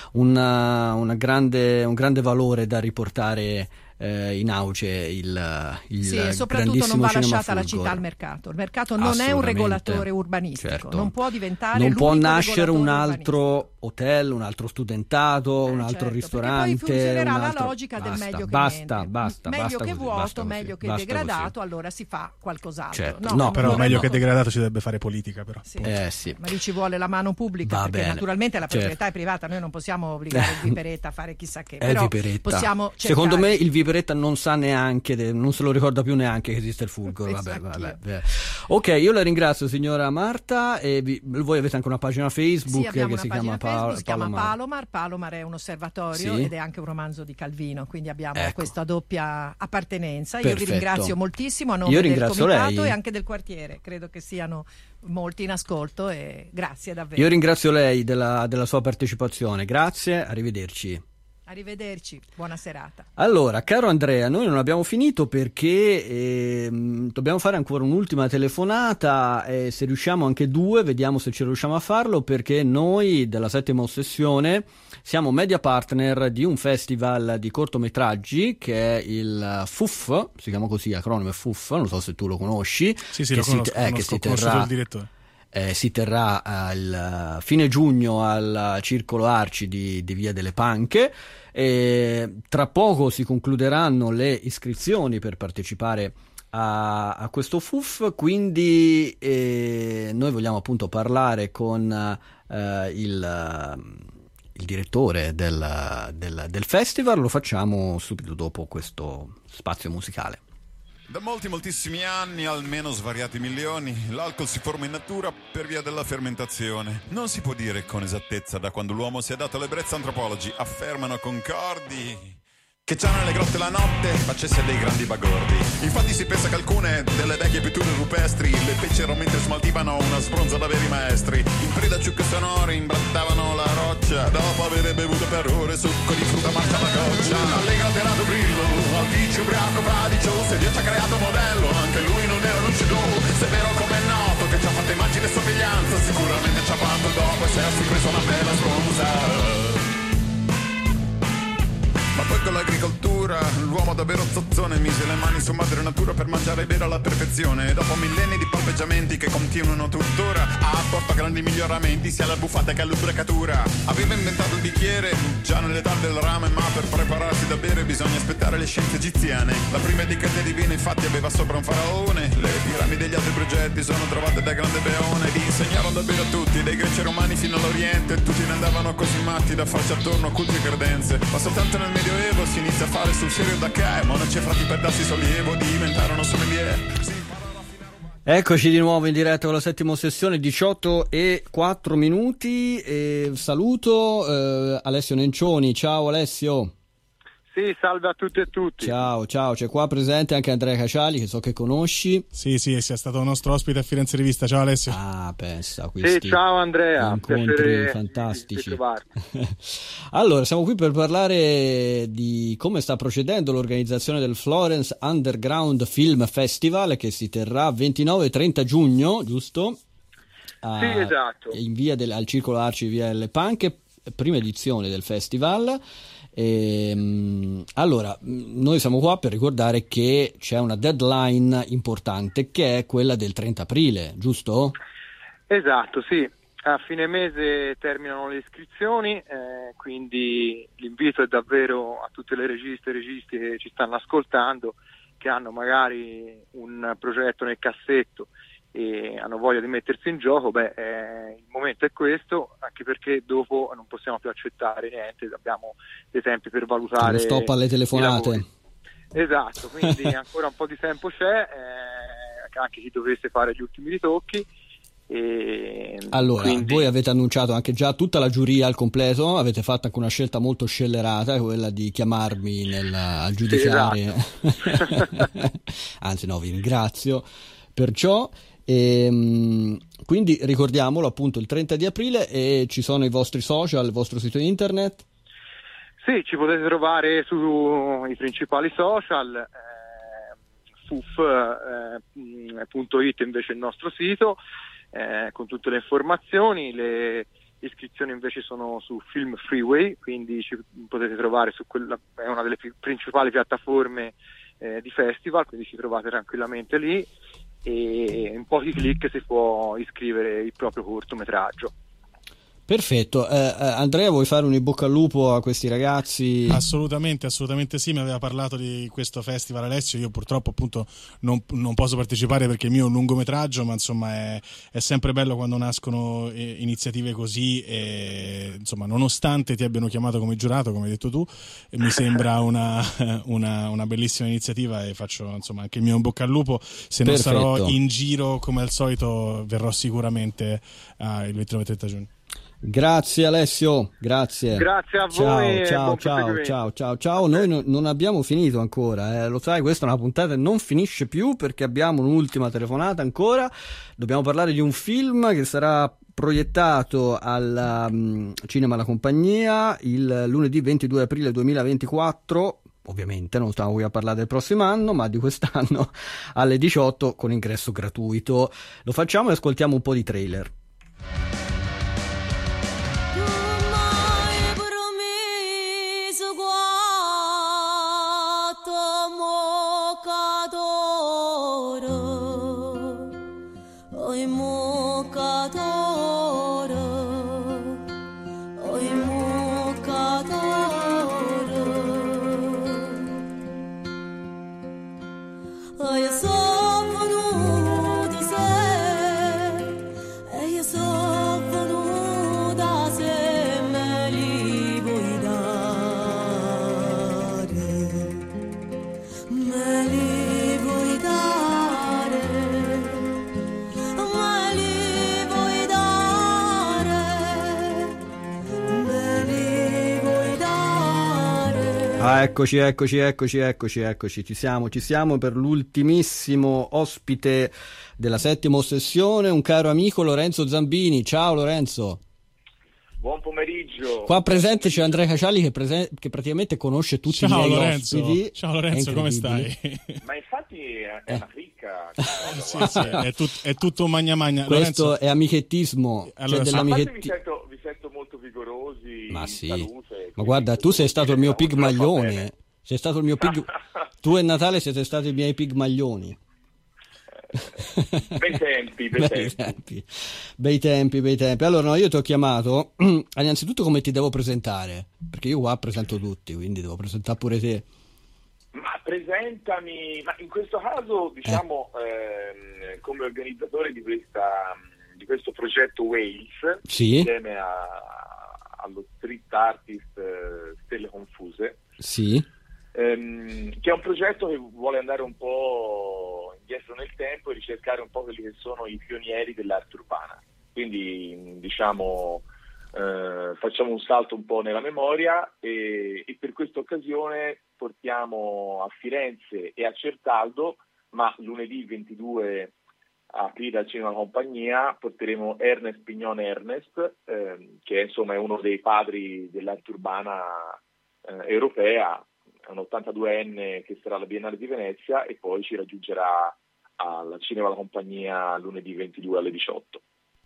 una, una grande, un grande valore da riportare eh, in auge il, il Sì, e soprattutto non grandissimo va cinema lasciata la Fulgor. città al mercato. Il mercato non è un Assolutamente. regolatore urbanistico, Certo. non può diventare Non può l'unico nascere un regolatore altro hotel, un altro studentato, un altro certo, ristorante. perché poi funzionerà un la altro... logica del basta, meglio che basta, niente. basta, meglio basta che così, vuoto, basta così, meglio che basta degradato, così. allora si fa qualcos'altro. Certo. No, No, Però non meglio è- che degradato si dovrebbe fare politica, però. Sì. Eh sì. Ma lì ci vuole la mano pubblica, Va perché bene. naturalmente la proprietà Certo. è privata, noi non possiamo obbligare il Viperetta a fare chissà che, È però Viperetta. possiamo cercare. Secondo me il Viperetta non sa neanche, de- non se lo ricorda più neanche che esiste il Fulgor. Vabbè, Penso vabbè, anch'io. vabbè. Ok, io la ringrazio signora Marta, e vi- voi avete anche una pagina Facebook Sì, abbiamo che una si pagina chiama Facebook, Pa- si chiama Palomar. Palomar. Palomar è un osservatorio Sì. ed è anche un romanzo di Calvino, quindi abbiamo Ecco. questa doppia appartenenza. Io Perfetto. vi ringrazio moltissimo a nome Io del ringrazio comitato lei. e anche del quartiere, credo che siano molti in ascolto e grazie davvero. Io ringrazio lei della, della sua partecipazione, grazie, arrivederci. Arrivederci, buona serata. Allora, caro Andrea, noi non abbiamo finito perché ehm, dobbiamo fare ancora un'ultima telefonata, e se riusciamo anche due, vediamo se ci riusciamo a farlo, perché noi della Settima Ossessione siamo media partner di un festival di cortometraggi che è il F U F, si chiama così, acronimo F U F, non so se tu lo conosci. Sì, sì, che lo si, conosco, eh, che conosco, si ho conosciuto terrà il direttore. Eh, si terrà il fine giugno al Circolo Arci di, di Via delle Panche, e tra poco si concluderanno le iscrizioni per partecipare a, a questo F U F, quindi eh, noi vogliamo appunto parlare con eh, il, il direttore del, del, del festival. Lo facciamo subito dopo questo spazio musicale. Da molti moltissimi anni, almeno svariati milioni, l'alcol si forma in natura per via della fermentazione. Non si può dire con esattezza da quando l'uomo si è dato l'ebbrezza. Antropologi affermano concordi che già nelle grotte la notte facesse dei grandi bagordi. Infatti si pensa che alcune delle vecchie pitture rupestri le fecero mentre smaltivano una sbronza da veri maestri. In preda a ciucche sonore imbrattavano la roccia, dopo aver bevuto per ore succo di frutta marcia alla goccia. Allegra terato brillo, al vice ubriaco fradicio, se Dio ci ha creato modello, anche lui non era lucido. Se è vero come è noto che ci ha fatto immagine e somiglianza, sicuramente ci ha fatto dopo essersi preso una bella sbronza. Ma poi con l'agricoltura l'uomo davvero zozzone mise le mani su madre natura per mangiare e bere alla perfezione. E dopo millenni di palpeggiamenti che continuano tuttora, ha apportato grandi miglioramenti sia alla buffata che all'ubriacatura. Aveva inventato il bicchiere già nell'età del rame, ma per prepararsi da bere bisogna aspettare le scienze egiziane. La prima etichetta divina infatti aveva sopra un faraone. Le piramidi e gli altri progetti sono trovate da grande beone. Li insegnarono da bere a tutti, dai greci romani fino all'Oriente. Tutti ne andavano così matti da farci attorno a culti e credenze. Ma soltanto nel Medioevo si inizia a fare sul serio da che monaci e frati per darsi sollievo diventarono sommelier. Eccoci di nuovo in diretta con la settima sessione, diciotto e quattro minuti. E saluto eh, Alessio Nencioni. Ciao Alessio. Sì, salve a tutti e tutti. Ciao, ciao, c'è qua presente anche Andrea Caciali, che so che conosci. Sì, sì, sia stato nostro ospite a Firenze Rivista. Ciao Alessio. Ah, pensa, questi sì, ciao Andrea, incontri fantastici. Allora, siamo qui per parlare di come sta procedendo l'organizzazione del Florence Underground Film Festival, che si terrà ventinove e trenta giugno, giusto? A, sì, esatto. In via del, al Circolo Arci, via delle Panche, prima edizione del festival. E, allora, noi siamo qua per ricordare che c'è una deadline importante che è quella del trenta aprile, giusto? Esatto, sì. A fine mese terminano le iscrizioni, eh, quindi l'invito è davvero a tutte le registe e registi che ci stanno ascoltando, che hanno magari un progetto nel cassetto e hanno voglia di mettersi in gioco. Beh, eh, il momento è questo, anche perché dopo non possiamo più accettare niente, abbiamo dei tempi per valutare. Stop alle telefonate. Esatto, quindi ancora un po' di tempo c'è, eh, anche chi dovesse fare gli ultimi ritocchi. E allora, quindi... voi avete annunciato anche già tutta la giuria al completo, avete fatto anche una scelta molto scellerata, quella di chiamarmi nel, a giudicare. Sì, esatto. Anzi no, vi ringrazio per ciò. E, quindi ricordiamolo appunto il trenta di aprile, e ci sono i vostri social, il vostro sito internet? Sì, ci potete trovare sui principali social, eh, fuf punto it invece il nostro sito, eh, con tutte le informazioni. Le iscrizioni invece sono su Film Freeway, quindi ci potete trovare su quella, è una delle principali piattaforme eh, di festival, quindi ci trovate tranquillamente lì. E in pochi click si può iscrivere il proprio cortometraggio. Perfetto. eh, Andrea, vuoi fare un in bocca al lupo a questi ragazzi? Assolutamente, assolutamente sì. Mi aveva parlato di questo festival Alessio, io purtroppo appunto non, non posso partecipare perché il mio è un lungometraggio, ma insomma è, è sempre bello quando nascono eh, iniziative così, e insomma nonostante ti abbiano chiamato come giurato, come hai detto tu, mi sembra una, una, una bellissima iniziativa, e faccio insomma anche il mio in bocca al lupo. Se non Perfetto. Sarò in giro come al solito, verrò sicuramente uh, il ventinove e trenta giugno. Grazie Alessio, grazie. Grazie a ciao, voi. Ciao, ciao, ciao, ciao, ciao. Noi no, non abbiamo finito ancora, eh. Lo sai, questa è una puntata che non finisce più perché abbiamo un'ultima telefonata ancora. Dobbiamo parlare di un film che sarà proiettato al um, Cinema La Compagnia il lunedì ventidue aprile duemilaventiquattro. Ovviamente non stiamo qui a parlare del prossimo anno, ma di quest'anno, alle diciotto, con ingresso gratuito. Lo facciamo e ascoltiamo un po' di trailer. Io sono Ah, eccoci, eccoci, eccoci, eccoci, eccoci, ci siamo, ci siamo per l'ultimissimo ospite della settima ossessione, un caro amico Lorenzo Zambini. Ciao Lorenzo. Buon pomeriggio. Qua presente c'è Andrea Caciali che, prese- che praticamente conosce tutti Ciao, i miei Lorenzo. ospiti. Ciao Lorenzo, come stai? Ma infatti è, è una ricca. sì, sì, è, tut- è tutto un magna magna. Questo Lorenzo... è amichettismo. Allora, cioè a parte dell'amichetti- vi sento, vi sento molto vigorosi. Ma sì. Salute, ma guarda, tu sei stato il mio pigmaglione. Sei stato il mio pig. Tu e Natale siete stati i miei pigmaglioni. Bei tempi, bei, bei tempi. tempi, bei tempi, bei tempi. Allora, no, io ti ho chiamato. Innanzitutto, come ti devo presentare? Perché io qua presento tutti, quindi devo presentare pure te. Ma presentami, ma in questo caso, diciamo, eh. Eh, come organizzatore di questa di questo progetto Wales, sì. insieme a, allo street artist eh, Stelle Confuse. Sì. Ehm, che è un progetto che vuole andare un po' indietro nel tempo e ricercare un po' quelli che sono i pionieri dell'arte urbana. Quindi diciamo eh, facciamo un salto un po' nella memoria e, e per questa occasione portiamo a Firenze e a Certaldo, ma lunedì ventidue aprile al Cinema Compagnia porteremo Ernest Pignon Ernest, eh, che insomma è uno dei padri dell'arte urbana eh, europea. È un ottantaduenne che sarà alla Biennale di Venezia e poi ci raggiungerà al Cinema La Compagnia lunedì ventidue alle diciotto.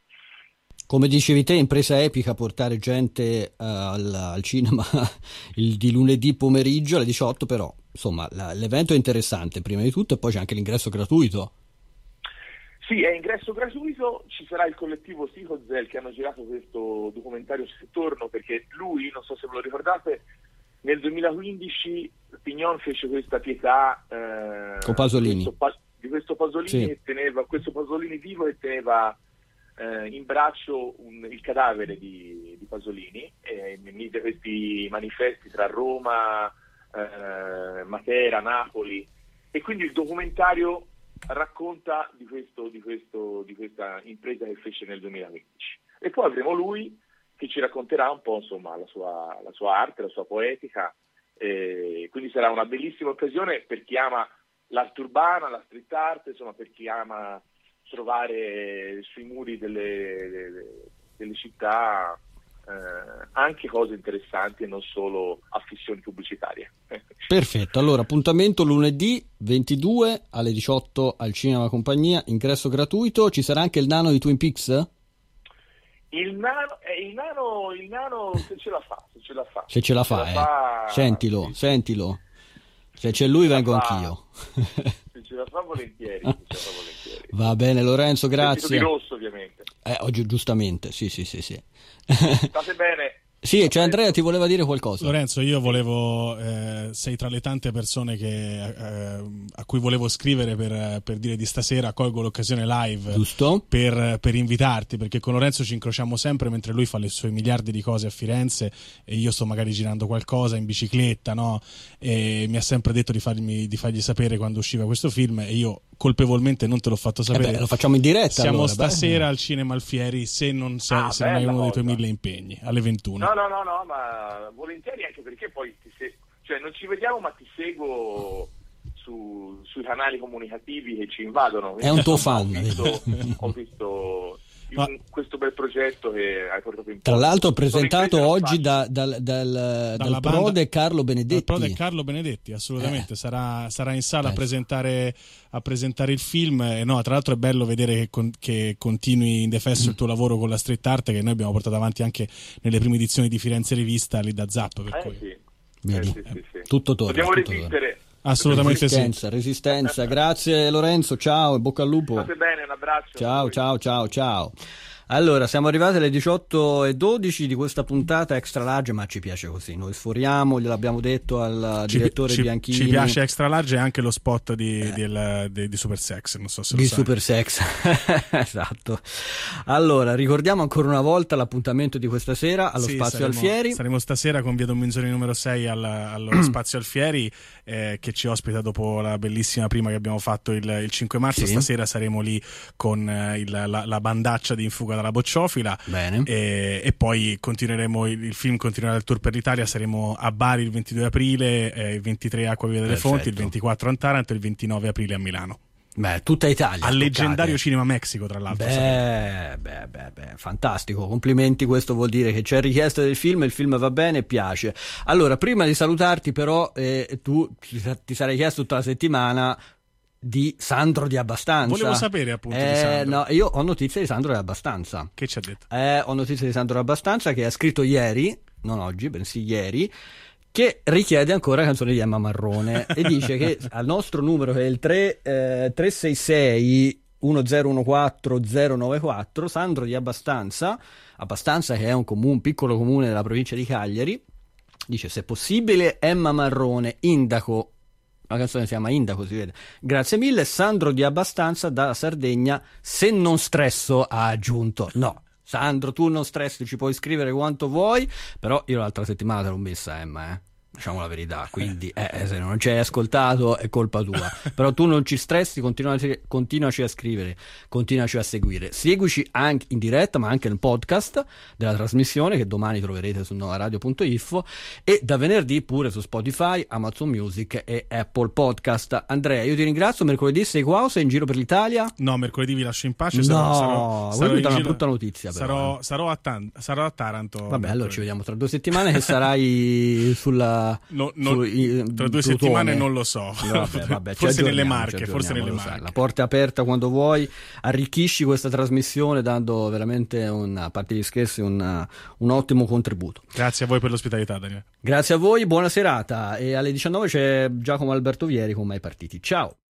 Come dicevi te, impresa epica portare gente uh, al, al cinema il di lunedì pomeriggio alle diciotto, però insomma la, l'evento è interessante prima di tutto e poi c'è anche l'ingresso gratuito. Sì, è ingresso gratuito, ci sarà il collettivo Sicozel che hanno girato questo documentario Torno, perché lui, non so se ve lo ricordate, nel duemilaquindici Pignon fece questa pietà eh, con Pasolini. Questo, di questo Pasolini sì. che teneva questo Pasolini vivo e teneva eh, in braccio un, il cadavere di, di Pasolini e mise questi manifesti tra Roma, eh, Matera, Napoli, e quindi il documentario racconta di questo di questo di questa impresa che fece nel duemilaquindici. E poi avremo lui che ci racconterà un po' insomma la sua, la sua arte, la sua poetica, e quindi sarà una bellissima occasione per chi ama l'arte urbana, la street art, insomma per chi ama trovare sui muri delle, delle, delle città eh, anche cose interessanti e non solo affissioni pubblicitarie. Perfetto, allora appuntamento lunedì ventidue alle diciotto al Cinema Compagnia, ingresso gratuito. Ci sarà anche il nano di Twin Peaks? Il nano, eh, il nano, il nano se ce la fa, se ce la fa. Se ce la fa, ce eh. la fa Sentilo, sì. sentilo. Se c'è lui vengo fa, anch'io. Se ce la fa volentieri, se ce la fa volentieri. Va bene Lorenzo, grazie. Di rosso ovviamente. Eh, oggi giustamente, sì sì sì sì. State bene. Sì, cioè Andrea ti voleva dire qualcosa. Lorenzo, io volevo, eh, sei tra le tante persone che, eh, a cui volevo scrivere per, per dire di stasera, colgo l'occasione live Giusto. Per, per invitarti, perché con Lorenzo ci incrociamo sempre mentre lui fa le sue miliardi di cose a Firenze e io sto magari girando qualcosa in bicicletta, no? E mi ha sempre detto di, farmi, di fargli sapere quando usciva questo film e io colpevolmente non te l'ho fatto sapere. Eh beh, lo facciamo in diretta. Siamo allora, stasera beh. al Cinema Alfieri se non, sei, ah, se non hai uno cosa. dei tuoi mille impegni alle ventuno. No, no, no, no, ma volentieri, anche perché poi ti se... cioè non ci vediamo ma ti seguo su, sui canali comunicativi che ci invadono. È un tuo fan. Ho visto, ho visto Ma... questo bel progetto che hai portato in Tra porto. l'altro presentato oggi da, da, dal, dal, dal banda, Prode Carlo Benedetti. Dal Prode Carlo Benedetti, assolutamente. Eh. Sarà, sarà in sala eh. a presentare, a presentare il film. E no, tra l'altro è bello vedere che, con, che continui indefesso mm. il tuo lavoro con la street art, che noi abbiamo portato avanti anche nelle prime edizioni di Firenze Rivista lì da Zap. Per eh, cui... sì. Vedi, eh, sì, sì, sì. tutto torna. Dobbiamo tutto resistere. Torna. Assolutamente resistenza, sì. Resistenza, grazie Lorenzo, ciao e bocca al lupo. State bene, un abbraccio. Ciao, ciao, ciao, ciao. Allora, siamo arrivati alle diciotto e dodici di questa puntata extra large, ma ci piace così. Noi sforiamo, gliel'abbiamo detto al ci, direttore ci, Bianchini. Ci piace extra large e anche lo spot di, eh. di, di, di Super Sex, non so se lo Di sai. Super Sex, esatto. Allora, ricordiamo ancora una volta l'appuntamento di questa sera allo sì, Spazio saremo, Alfieri. Saremo stasera con Via Don Minzoni numero sei al, allo Spazio Alfieri, eh, che ci ospita dopo la bellissima prima che abbiamo fatto il, il cinque marzo. Sì. Stasera saremo lì con eh, il, la, la bandaccia di Infuga segue dalla Bocciofila. Bene. E, e poi continueremo, il, il film continuerà il tour per l'Italia, saremo a Bari il ventidue aprile, eh, il ventitré a Acquavia delle Perfetto. Fonti, il ventiquattro a Taranto e il ventinove aprile a Milano. Beh, tutta Italia. Al toccate. leggendario Cinema Mexico, tra l'altro. Beh, beh, beh, beh, fantastico, complimenti, questo vuol dire che c'è richiesta del film, il film va bene e piace. Allora, prima di salutarti però, eh, tu ti sarei chiesto tutta la settimana di Sandro Di Abbastanza. Volevo sapere appunto eh, di Sandro. No, io ho notizie di Sandro Di Abbastanza. Che ci ha detto? Eh, ho notizie di Sandro Di Abbastanza che ha scritto ieri, non oggi, bensì ieri, che richiede ancora canzoni di Emma Marrone e dice che al nostro numero, che è il tre, eh, tre sei sei uno zero uno quattro zero nove quattro, Sandro Di Abbastanza, Abbastanza che è un, comune, un piccolo comune della provincia di Cagliari, dice se possibile Emma Marrone, Indaco, la canzone si chiama Indaco, si vede, grazie mille. Sandro Di Abbastanza da Sardegna, se non stresso, ha aggiunto. No, Sandro, tu non stressi, ci puoi scrivere quanto vuoi, però io l'altra settimana te l'ho messa, Emma, eh. Diciamo la verità, quindi eh, se non ci hai ascoltato è colpa tua, però tu non ci stressi, continuaci, continuaci a scrivere, continuaci a seguire, seguici anche in diretta ma anche nel podcast della trasmissione che domani troverete su novaradio punto info e da venerdì pure su Spotify, Amazon Music e Apple Podcast. Andrea, io ti ringrazio, mercoledì sei qua o sei in giro per l'Italia? No, mercoledì vi lascio in pace. No, sarò, sarò, sarò mi dà una giro, brutta notizia però, sarò, eh. sarò, a tan- sarò a Taranto. Vabbè, allora mercoledì. ci vediamo tra due settimane che sarai sulla No, no, su, tra due Plutone. settimane non lo so. Vabbè, vabbè, forse nelle aggiorniamo, Marche, forse nelle Marche. La porta è aperta quando vuoi, arricchisci questa trasmissione dando veramente, un, a parte gli scherzi, un, un ottimo contributo. Grazie a voi per l'ospitalità, Daniele. Grazie a voi, buona serata e alle diciannove c'è Giacomo Alberto Vieri con Mai Partiti. Ciao.